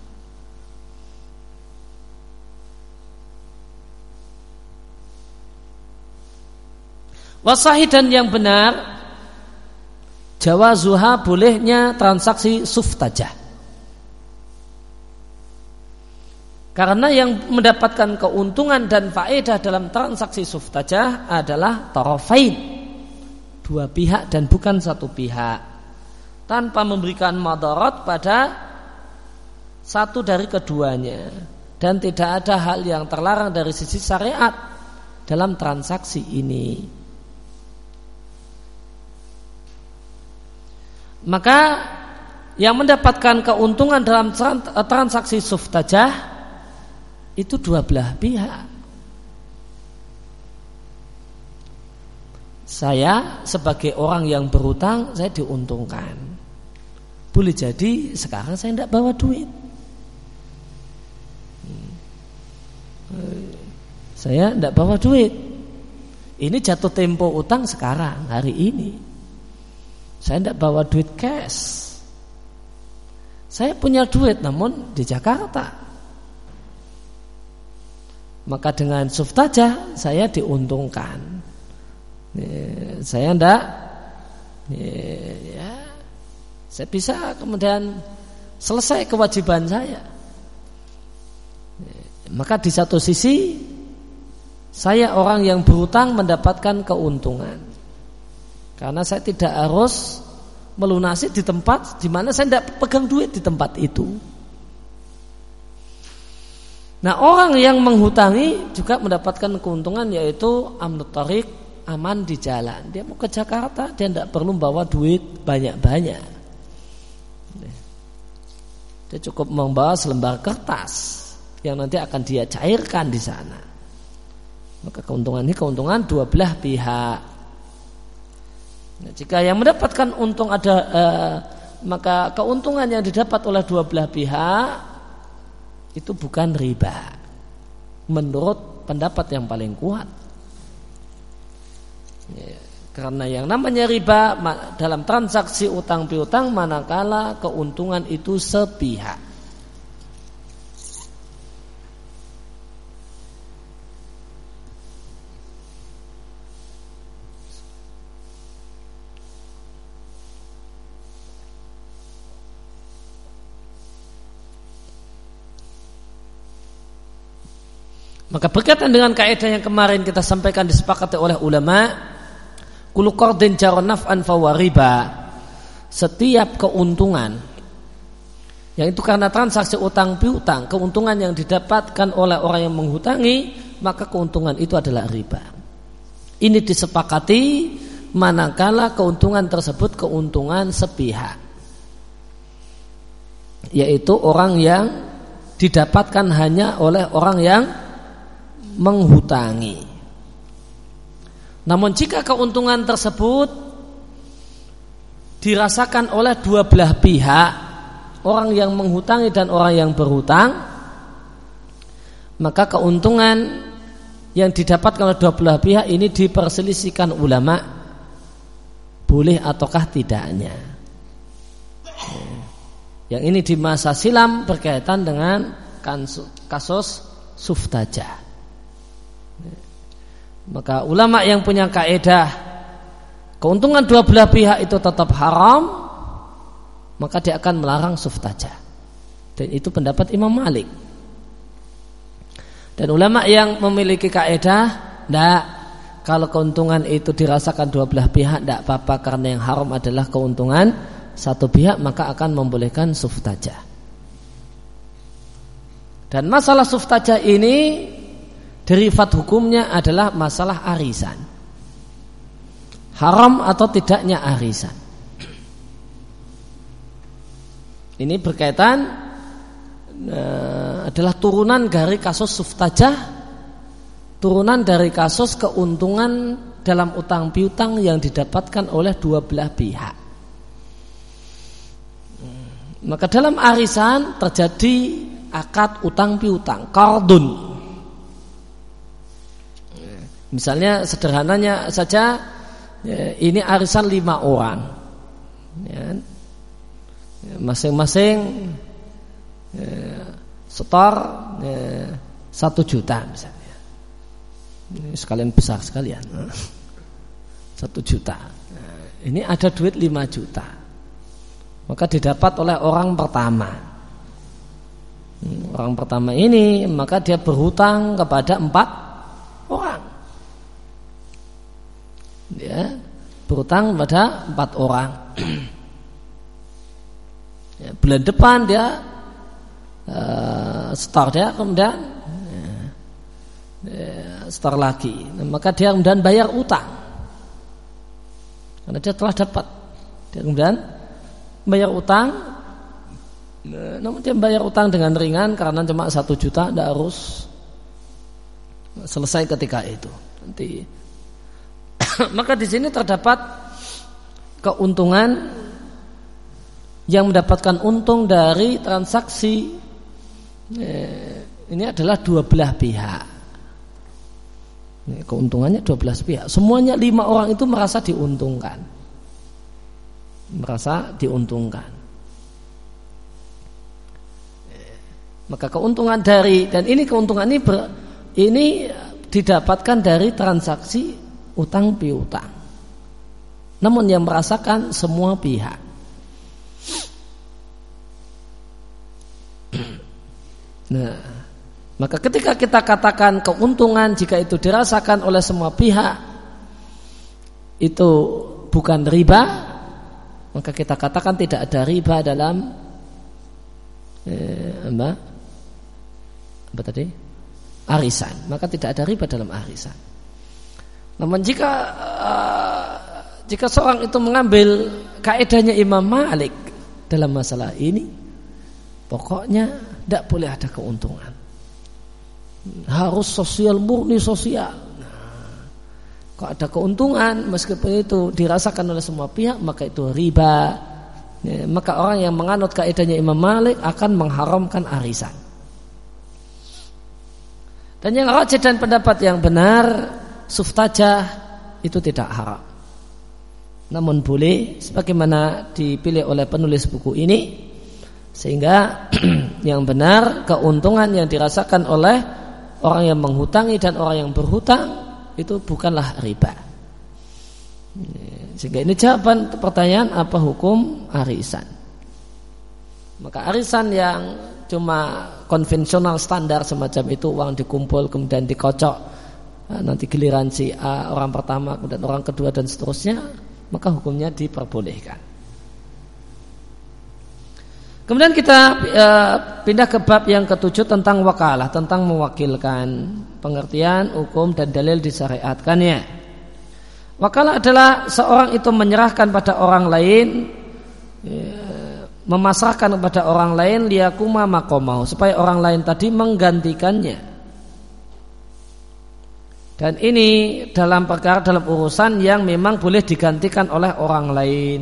Wasahih, dan yang benar, jawazuha, bolehnya transaksi suftajah. Karena yang mendapatkan keuntungan dan faedah dalam transaksi suftajah adalah tarafain, dua pihak dan bukan satu pihak, tanpa memberikan madarat pada satu dari keduanya, dan tidak ada hal yang terlarang dari sisi syariat dalam transaksi ini. Maka yang mendapatkan keuntungan dalam transaksi suftajah itu dua belah pihak. saya sebagai orang yang berhutang saya diuntungkan. Boleh jadi sekarang saya tidak bawa duit. Saya tidak bawa duit. Ini jatuh tempo utang sekarang, hari ini. Saya tidak bawa duit cash. Saya punya duit namun di Jakarta. Maka dengan suftajah saya diuntungkan. Saya tidak, ya, saya bisa kemudian selesai kewajiban saya. Maka di satu sisi saya orang yang berhutang mendapatkan keuntungan karena saya tidak harus melunasi di tempat di mana saya tidak pegang duit di tempat itu. Nah, orang yang menghutangi juga mendapatkan keuntungan, yaitu amnut thariq, aman di jalan. Dia mau ke Jakarta, dia tidak perlu bawa duit banyak-banyak. Dia cukup membawa selembar kertas yang nanti akan dia cairkan di sana. Maka keuntungan ini keuntungan dua belah pihak. Nah, jika yang mendapatkan untung ada, maka keuntungan yang didapat oleh dua belah pihak itu bukan riba, menurut pendapat yang paling kuat. Ya, karena yang namanya riba dalam transaksi utang piutang manakala keuntungan itu sepihak. Maka berkaitan dengan kaidah yang kemarin kita sampaikan disepakati oleh ulama, kullu qardin jara naf'an fahuwa riba. Setiap keuntungan yang itu karena transaksi utang piutang, keuntungan yang didapatkan oleh orang yang menghutangi, maka keuntungan itu adalah riba. Ini disepakati manakala keuntungan tersebut keuntungan sepihak, yaitu orang yang didapatkan hanya oleh orang yang menghutangi. Namun jika keuntungan tersebut dirasakan oleh dua belah pihak, orang yang menghutangi dan orang yang berhutang, maka keuntungan yang didapatkan oleh dua belah pihak ini diperselisihkan ulama boleh ataukah tidaknya. Yang ini di masa silam berkaitan dengan kasus suftajah. Maka ulama yang punya kaidah keuntungan dua belah pihak itu tetap haram, maka dia akan melarang suftajah. Dan itu pendapat Imam Malik. Dan ulama yang memiliki kaidah tidak, kalau keuntungan itu dirasakan dua belah pihak tidak apa-apa, karena yang haram adalah keuntungan satu pihak, maka akan membolehkan suftajah. Dan masalah suftajah ini derivat hukumnya adalah masalah arisan. Haram atau tidaknya arisan. Ini berkaitan adalah turunan dari kasus suftajah, turunan dari kasus keuntungan dalam utang piutang yang didapatkan oleh dua belah pihak. Maka dalam arisan terjadi akad utang piutang, qardun. Misalnya sederhananya saja, ini arisan 5 orang, ya, masing-masing setor 1 juta misalnya. Ini sekalian besar sekalian, 1 juta. Ini ada duit 5 juta, maka didapat oleh orang pertama. Orang pertama ini maka dia berhutang kepada 4 orang. Ya, berutang pada 4 orang. Ya, bulan depan dia store dia kemudian store lagi. Nah, maka dia kemudian bayar utang karena dia telah dapat. Dia kemudian bayar utang. Namun dia bayar utang dengan ringan karena cuma 1 juta, tidak harus selesai ketika itu. Nanti Maka di sini terdapat keuntungan yang mendapatkan untung dari transaksi ini adalah dua belah pihak. Keuntungannya 12 pihak. Semuanya 5 orang itu merasa diuntungkan. Maka keuntungan dari, dan ini keuntungan ini didapatkan dari transaksi utang piutang. Namun yang merasakan semua pihak. Nah, maka ketika kita katakan keuntungan jika itu dirasakan oleh semua pihak itu bukan riba, maka kita katakan tidak ada riba dalam apa tadi? Arisan. Maka tidak ada riba dalam arisan. Namun jika seorang itu mengambil kaidahnya Imam Malik dalam masalah ini, pokoknya tidak boleh ada keuntungan. Harus sosial, murni sosial. Kalau ada keuntungan meskipun itu dirasakan oleh semua pihak, maka itu riba. Maka orang yang menganut kaidahnya Imam Malik akan mengharamkan arisan. Dan yang rajih dan pendapat yang benar, suftajah itu tidak haram. Namun boleh sebagaimana dipilih oleh penulis buku ini, sehingga yang benar keuntungan yang dirasakan oleh orang yang menghutangi dan orang yang berhutang itu bukanlah riba. Sehingga ini jawaban pertanyaan apa hukum arisan. Maka arisan yang cuma konvensional standar semacam itu, uang dikumpul kemudian dikocok, nanti giliran si A orang pertama kemudian orang kedua dan seterusnya, maka hukumnya diperbolehkan. Kemudian kita pindah ke bab yang ketujuh tentang wakalah, tentang mewakilkan, pengertian, hukum dan dalil disyariatkannya. Wakalah adalah seorang itu menyerahkan pada orang lain, memasrahkan kepada orang lain liyakuma maqamahu, supaya orang lain tadi menggantikannya. Dan ini dalam perkara, dalam urusan yang memang boleh digantikan oleh orang lain.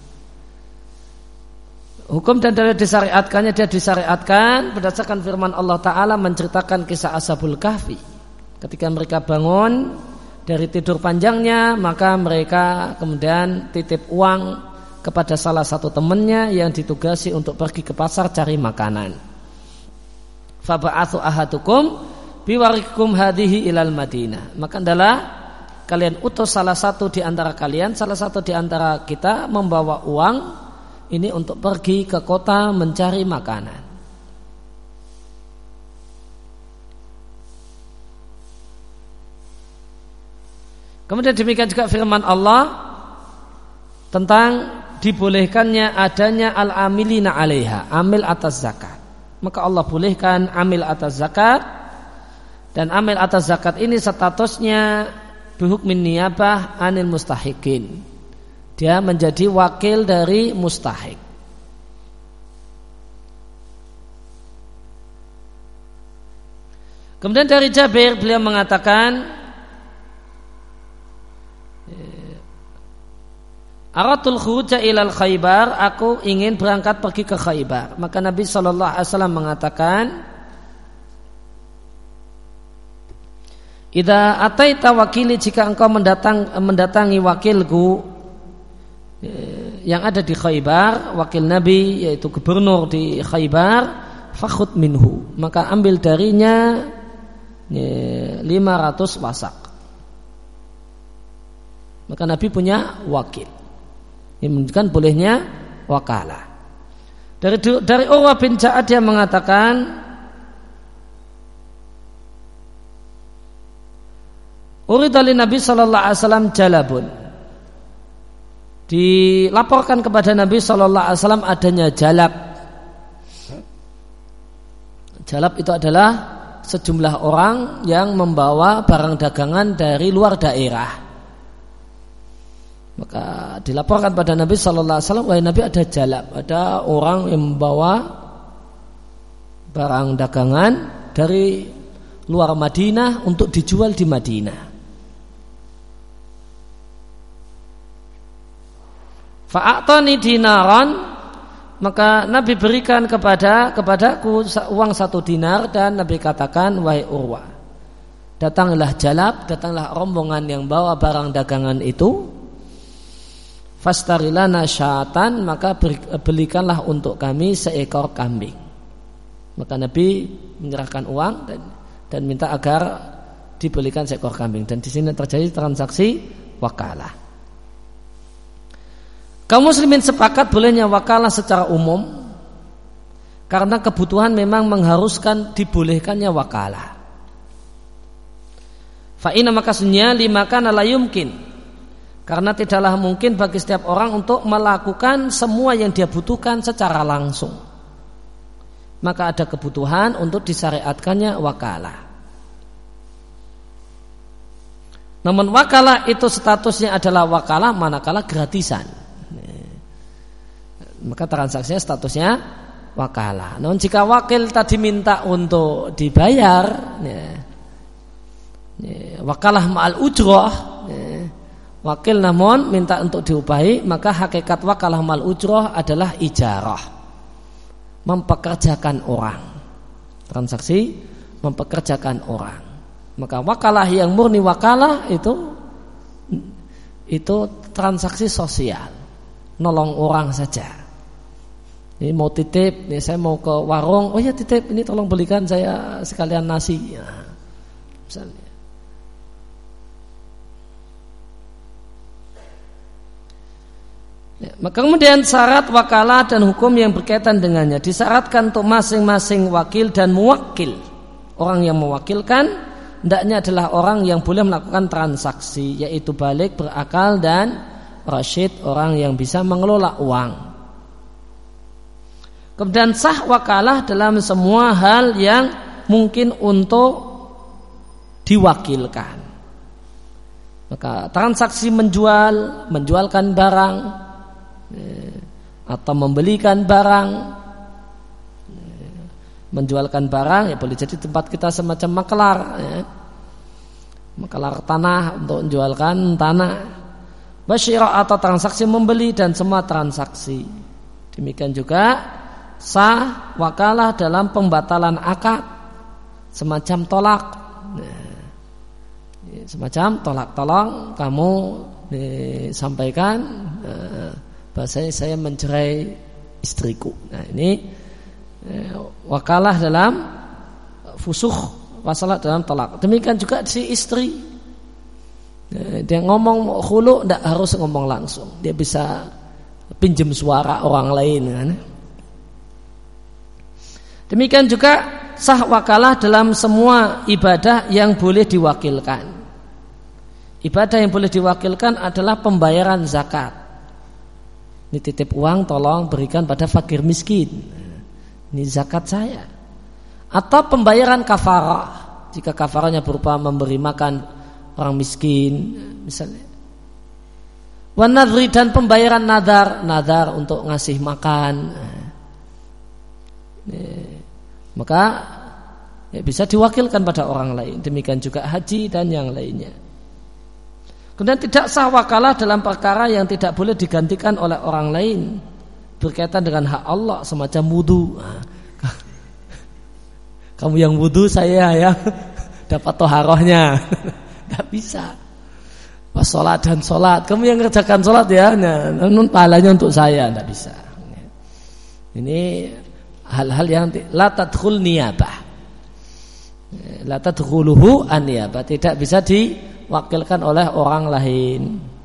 Hukum dan dalil disyariatkannya, dia disyariatkan berdasarkan firman Allah Ta'ala menceritakan kisah Ashabul Kahfi. Ketika mereka bangun dari tidur panjangnya, maka mereka kemudian titip uang kepada salah satu temannya yang ditugasi untuk pergi ke pasar cari makanan. Faba'athu ahadukum biwarikum hadhihi ilal Madinah. Maka adalah kalian utus salah satu di antara kalian, salah satu di antara kita membawa uang ini untuk pergi ke kota mencari makanan. Kemudian demikian juga firman Allah tentang dibolehkannya adanya al-amilina 'alaiha, amil atas zakat. Maka Allah bolehkan amil atas zakat, dan amil atas zakat ini statusnya bihukmin niyabah anil mustahiqin. Dia menjadi wakil dari mustahik. Kemudian dari Jabir beliau mengatakan, Aratul khuruja ilal Khaybar, aku ingin berangkat pergi ke Khaybar. Maka Nabi SAW mengatakan, Idza ataita wakili, jika engkau mendatangi wakilku yang ada di Khaybar, wakil Nabi yaitu gubernur di Khaybar, fakhud minhu, maka ambil darinya 500 wasak. Maka Nabi punya wakil. Ini menunjukkan bolehnya wakalah. Dari Urwah bin Ja'ad dia mengatakan, urida li Nabi sallallahu alaihi wasallam jalabun. Dilaporkan kepada Nabi sallallahu alaihi wasallam adanya jalab. Jalab itu adalah sejumlah orang yang membawa barang dagangan dari luar daerah. Maka dilaporkan pada Nabi sallallahu alaihi wasallam, wahai Nabi, ada jalab, ada orang yang membawa barang dagangan dari luar Madinah untuk dijual di Madinah. Fa'atani dinaran, maka Nabi berikan kepadaku uang 1 dinar dan Nabi katakan, wahai Urwah, datanglah jalab, datanglah rombongan yang bawa barang dagangan itu. Fastarilana syatan, maka belikanlah untuk kami seekor kambing. Maka Nabi menyerahkan uang dan minta agar dibelikan seekor kambing. Dan di sini terjadi transaksi wakalah. Kaum muslimin sepakat bolehnya wakalah secara umum karena kebutuhan memang mengharuskan dibolehkannya wakalah. Fa'ina maka sunya limakan la yumkin, karena tidaklah mungkin bagi setiap orang untuk melakukan semua yang dia butuhkan secara langsung. Maka ada kebutuhan untuk disyariatkannya wakalah. Namun wakalah itu statusnya adalah wakalah manakala gratisan. Maka transaksinya statusnya wakalah. Namun jika wakil tadi minta untuk dibayar, wakalah ma'al ujroh, wakil namun minta untuk diupahi, maka hakikat wakalah ma'al ujroh adalah ijarah, mempekerjakan orang. Transaksi mempekerjakan orang. Maka wakalah yang murni wakalah itu transaksi sosial, nolong orang saja. Ini mau titip, ini saya mau ke warung, oh ya titip, ini tolong belikan saya sekalian nasi, ya, misalnya. Ya, maka kemudian syarat wakalah dan hukum yang berkaitan dengannya disyaratkan untuk masing-masing wakil dan muwakil. Orang yang mewakilkan hendaknya adalah orang yang boleh melakukan transaksi, yaitu balik, berakal, dan rasyid, orang yang bisa mengelola uang. Kemudian sah wakalah dalam semua hal yang mungkin untuk diwakilkan. Maka transaksi menjualkan barang atau membelikan barang, menjualkan barang ya boleh jadi tempat kita semacam makelar, ya. Makelar tanah untuk menjualkan tanah, basyirah atau transaksi membeli dan semua transaksi. Demikian juga sah wakalah dalam pembatalan akad, semacam tolak, semacam tolak, tolong kamu disampaikan bahasanya saya mencerai istriku. Nah ini wakalah dalam fusuh, wasalah dalam tolak. Demikian juga si istri, dia ngomong khulu tidak harus ngomong langsung, dia bisa pinjam suara orang lain, kan? Demikian juga sah wakalah dalam semua ibadah yang boleh diwakilkan. Ibadah yang boleh diwakilkan adalah pembayaran zakat. Ini titip uang, tolong berikan pada fakir miskin, ini zakat saya. Atau pembayaran kafarah, jika kafarahnya berupa memberi makan orang miskin misalnya. Wan nadri, dan pembayaran nadar untuk ngasih makan. Maka ya bisa diwakilkan pada orang lain. Demikian juga haji dan yang lainnya. Kemudian tidak sah wakalah dalam perkara yang tidak boleh digantikan oleh orang lain, berkaitan dengan hak Allah, semacam wudu. Kamu yang wudu, saya yang dapat toharohnya. Tidak bisa. Sholat dan sholat, kamu yang kerjakan sholat ya, namun pahalanya untuk saya, tidak bisa. Ini hal-hal yang la tadkhul niyabah, la tadkhuluhu an-niyabah, tidak bisa diwakilkan oleh orang lain.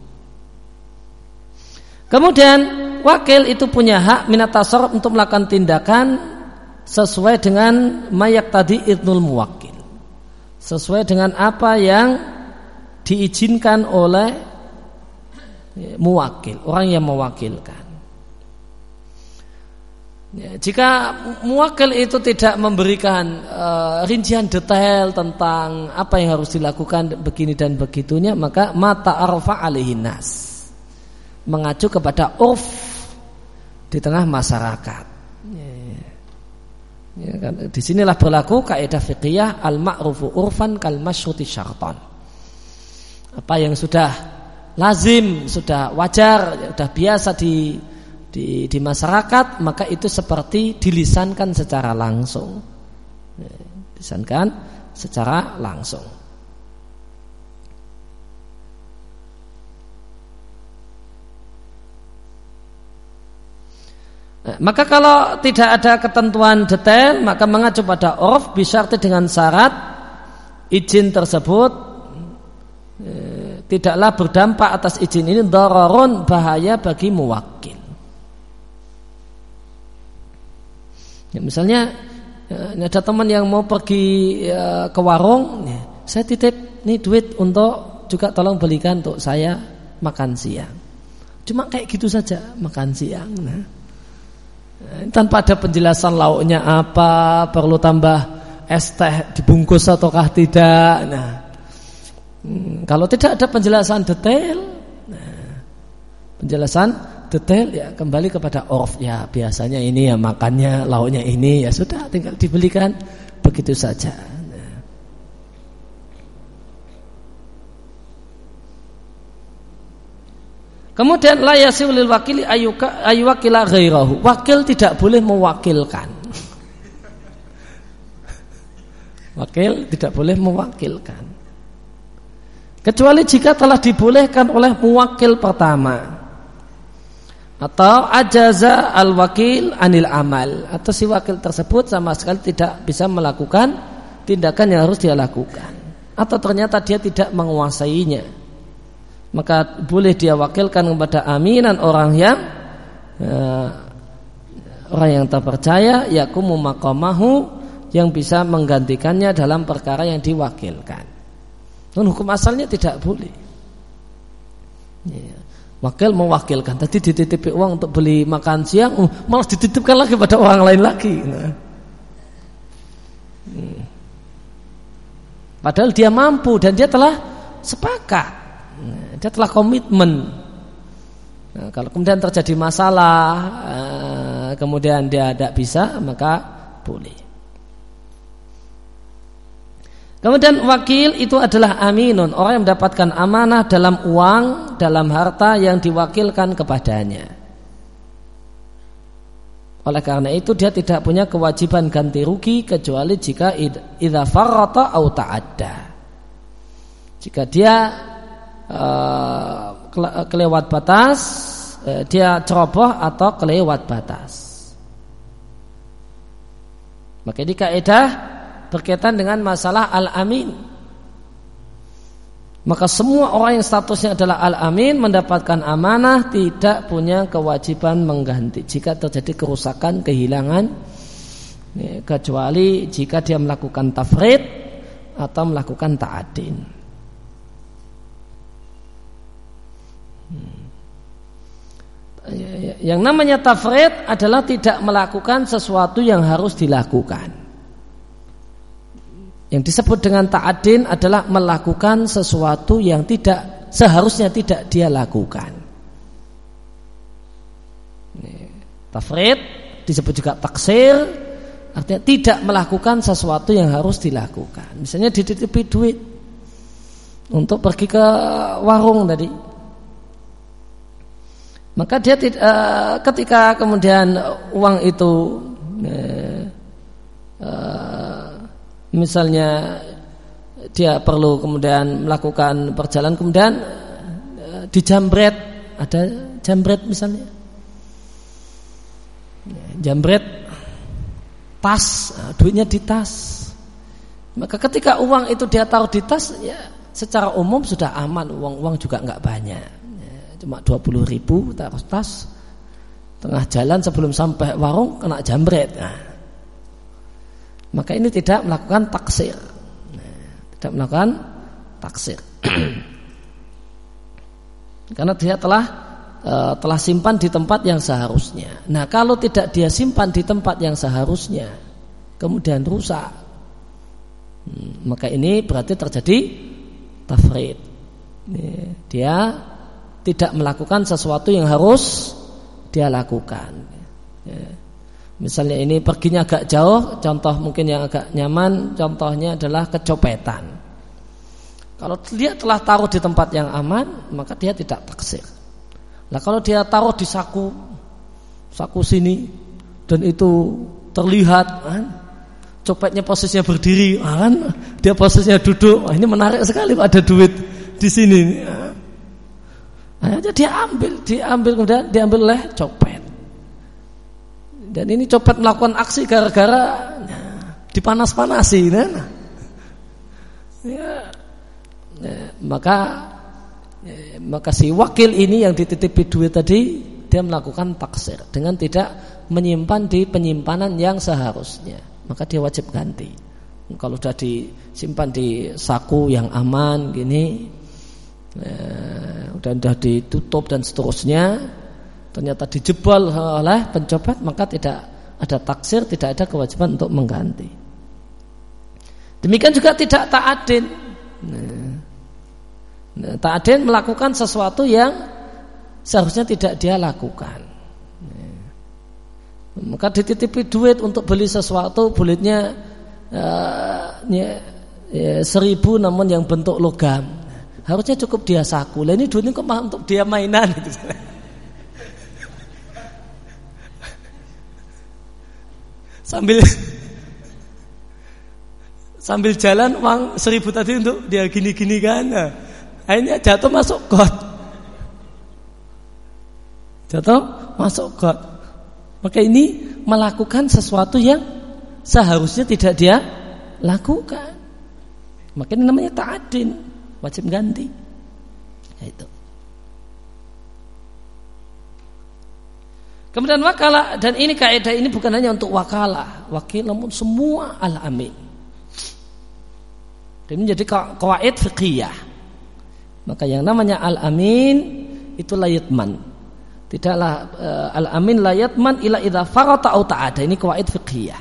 Kemudian wakil itu punya hak minat tasarruf untuk melakukan tindakan sesuai dengan mayak tadi idnul muwakil, sesuai dengan apa yang diizinkan oleh muwakil, orang yang mewakilkan. Ya, jika muwakil itu tidak memberikan rincian detail tentang apa yang harus dilakukan begini dan begitunya, maka mata arfa alaihin nas, mengacu kepada urf di tengah masyarakat. Ya, kan? Disinilah berlaku kaidah fiqhiyah al-ma'rufu urfan kal masyruti syartan. Apa yang sudah lazim, sudah wajar, sudah biasa di masyarakat, maka itu seperti dilisankan secara langsung. Dilisankan secara langsung. Maka kalau tidak ada ketentuan detail, maka mengacu pada urf bisyarti dengan syarat izin tersebut tidaklah berdampak atas izin ini dararun, bahaya bagi muwakkil. Ya, misalnya ada teman yang mau pergi ke warung, saya titip nih duit untuk juga tolong belikan untuk saya makan siang. Cuma kayak gitu saja makan siang. Tanpa ada penjelasan lauknya apa, perlu tambah es teh dibungkus ataukah tidak. Kalau tidak ada penjelasan detail, ya kembali kepada urf. Ya biasanya ini ya makannya lauknya ini, ya sudah tinggal dibelikan begitu saja. Kemudian la yasihu lil wakili ayyuwakila ghairahu. Wakil tidak boleh mewakilkan. Wakil tidak boleh mewakilkan. Kecuali jika telah dibolehkan oleh muwakil pertama. Atau ajaza al-wakil anil amal. Atau si wakil tersebut sama sekali tidak bisa melakukan tindakan yang harus dia lakukan. Atau ternyata dia tidak menguasainya. Maka boleh dia wakilkan kepada aminan orang yang terpercaya, yakumu maqamahu, yang bisa menggantikannya dalam perkara yang diwakilkan. Dan hukum asalnya tidak boleh. Wakil mewakilkan, tadi dititipi uang untuk beli makan siang, malah dititipkan lagi pada orang lain lagi. Padahal dia mampu dan dia telah sepakat. Dia telah komitmen. Kalau kemudian terjadi masalah, kemudian dia tidak bisa, maka boleh. Kemudian wakil itu adalah aminun, orang yang mendapatkan amanah dalam uang, dalam harta yang diwakilkan kepadanya. Oleh karena itu dia tidak punya kewajiban ganti rugi kecuali jika idza farrata au ta'adda. Jika dia kelewat batas, dia ceroboh atau kelewat batas. Maka ini kaidah berkaitan dengan masalah al-amin. Maka semua orang yang statusnya adalah al-amin mendapatkan amanah tidak punya kewajiban mengganti jika terjadi kerusakan, kehilangan, kecuali jika dia melakukan tafrid atau melakukan ta'adin. Yang namanya tafrid adalah tidak melakukan sesuatu yang harus dilakukan. Yang disebut dengan ta'adin adalah melakukan sesuatu yang seharusnya tidak dia lakukan. Tafrid disebut juga taksir, artinya tidak melakukan sesuatu yang harus dilakukan. Misalnya dititipi duit untuk pergi ke warung tadi. Maka dia ketika kemudian uang itu misalnya dia perlu kemudian melakukan perjalanan, kemudian dijambret, ada jambret misalnya, jambret tas, duitnya di tas. Maka ketika uang itu dia taruh di tas, ya secara umum sudah aman, uang juga nggak banyak. Cuma 20.000 taruh tas, tengah jalan sebelum sampai warung kena jambret. Maka ini tidak melakukan taksir, tidak melakukan taksir, karena dia telah simpan di tempat yang seharusnya. Nah, kalau tidak dia simpan di tempat yang seharusnya, kemudian rusak, maka ini berarti terjadi tafrid. Dia tidak melakukan sesuatu yang harus dia lakukan. Misalnya ini perginya agak jauh, contoh mungkin yang agak nyaman, contohnya adalah kecopetan. Kalau dia telah taruh di tempat yang aman, maka dia tidak taksir. Nah, kalau dia taruh di saku sini dan itu terlihat kan, copetnya posisinya berdiri, kan, dia posisinya duduk. Ini menarik sekali kok ada duit di sini. Akhirnya dia ambil kemudian diambil oleh copet. Dan ini copet melakukan aksi gara-gara dipanas-panasi, kan? Maka si wakil ini yang dititipi duit tadi, dia melakukan taksir dengan tidak menyimpan di penyimpanan yang seharusnya, maka dia wajib ganti. Kalau sudah disimpan di saku yang aman gini, udah ditutup dan seterusnya, ternyata dijebol oleh pencopet, maka tidak ada taksir, tidak ada kewajiban untuk mengganti. Demikian juga tidak ta'adin. Ta'adin melakukan sesuatu yang seharusnya tidak dia lakukan. Maka dititipi duit untuk beli sesuatu, duitnya 1.000 namun yang bentuk logam. Harusnya cukup dia saku. Lah ini duitnya kok untuk dia mainan gitu. Sambil jalan uang 1.000 tadi untuk dia gini-gini kan. Nah, akhirnya jatuh masuk got. Maka ini melakukan sesuatu yang seharusnya tidak dia lakukan. Maka ini namanya ta'adin, wajib ganti. Itu. Kemudian wakalah, dan ini kaidah ini bukan hanya untuk wakalah, wakil, namun semua al-amin. Dan menjadi qawaid fiqhiyah. Maka yang namanya al-amin itu la yatman. Tidaklah al-amin la yatman illa idza farata au ta'ada. Ini qawaid fiqhiyah.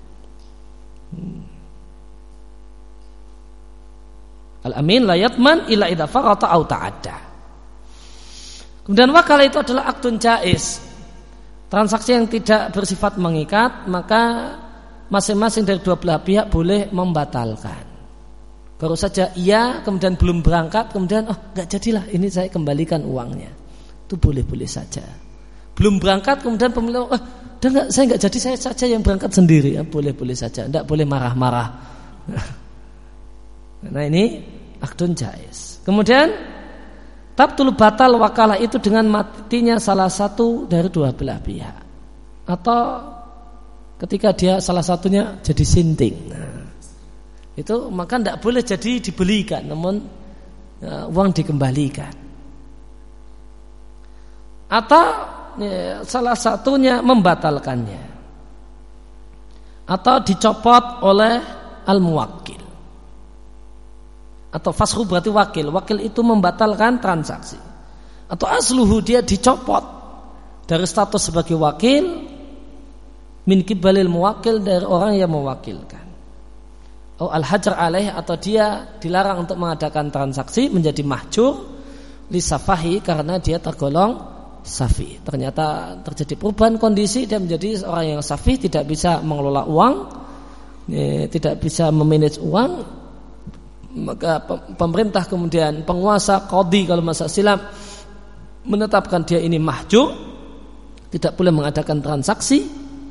Al-amin la yatman illa idza farata au ta'ada. Kemudian wakalah itu adalah aktun jaiz. Transaksi yang tidak bersifat mengikat, maka masing-masing dari dua belah pihak boleh membatalkan. Baru saja ia kemudian belum berangkat, kemudian enggak jadilah, ini saya kembalikan uangnya. Itu boleh-boleh saja. Belum berangkat kemudian pemilik saya enggak jadi, saya saja yang berangkat sendiri. Boleh-boleh saja, enggak boleh marah-marah. Nah ini akdun jaiz. Kemudian tabtul batal wakalah itu dengan matinya salah satu dari dua belah pihak, atau ketika dia salah satunya jadi sinting. Itu maka tidak boleh jadi dibelikan, namun uang dikembalikan. Atau salah satunya membatalkannya, atau dicopot oleh al-muwakkil. Atau fashu berarti wakil. Wakil itu membatalkan transaksi. Atau asluhu dia dicopot dari status sebagai wakil min kibalil muwakil, dari orang yang mewakilkan. Al-hajar alaih, atau dia dilarang untuk mengadakan transaksi, menjadi mahjur li safahi, karena dia tergolong safi. Ternyata terjadi perubahan kondisi, dia menjadi orang yang safi, tidak bisa mengelola uang, tidak bisa memanage uang. Maka pemerintah kemudian penguasa qadhi kalau masa silam menetapkan dia ini mahjur, tidak boleh mengadakan transaksi.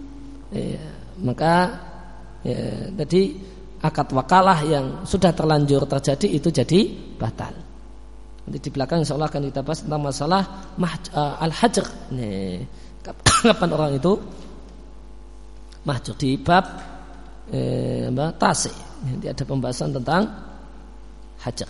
Maka jadi akad wakalah yang sudah terlanjur terjadi itu jadi batal. Nanti di belakang insyaallah akan kita bahas tentang masalah al-hajr. Kapan orang itu mahjur di bab tasi. Nanti ada pembahasan tentang hajar.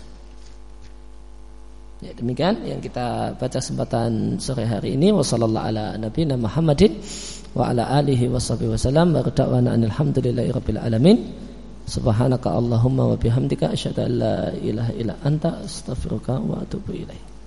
Ya, demikian yang kita baca kesempatan sore hari ini. Wassallallahu ala nabiyina Muhammadin wa ala alihi washabihi wasallam. Wa da'wana alhamdulillahirabbil alamin. Subhanaka Allahumma wa bihamdika asyhadu an la ilaha illa anta astaghfiruka wa atubu ilaik.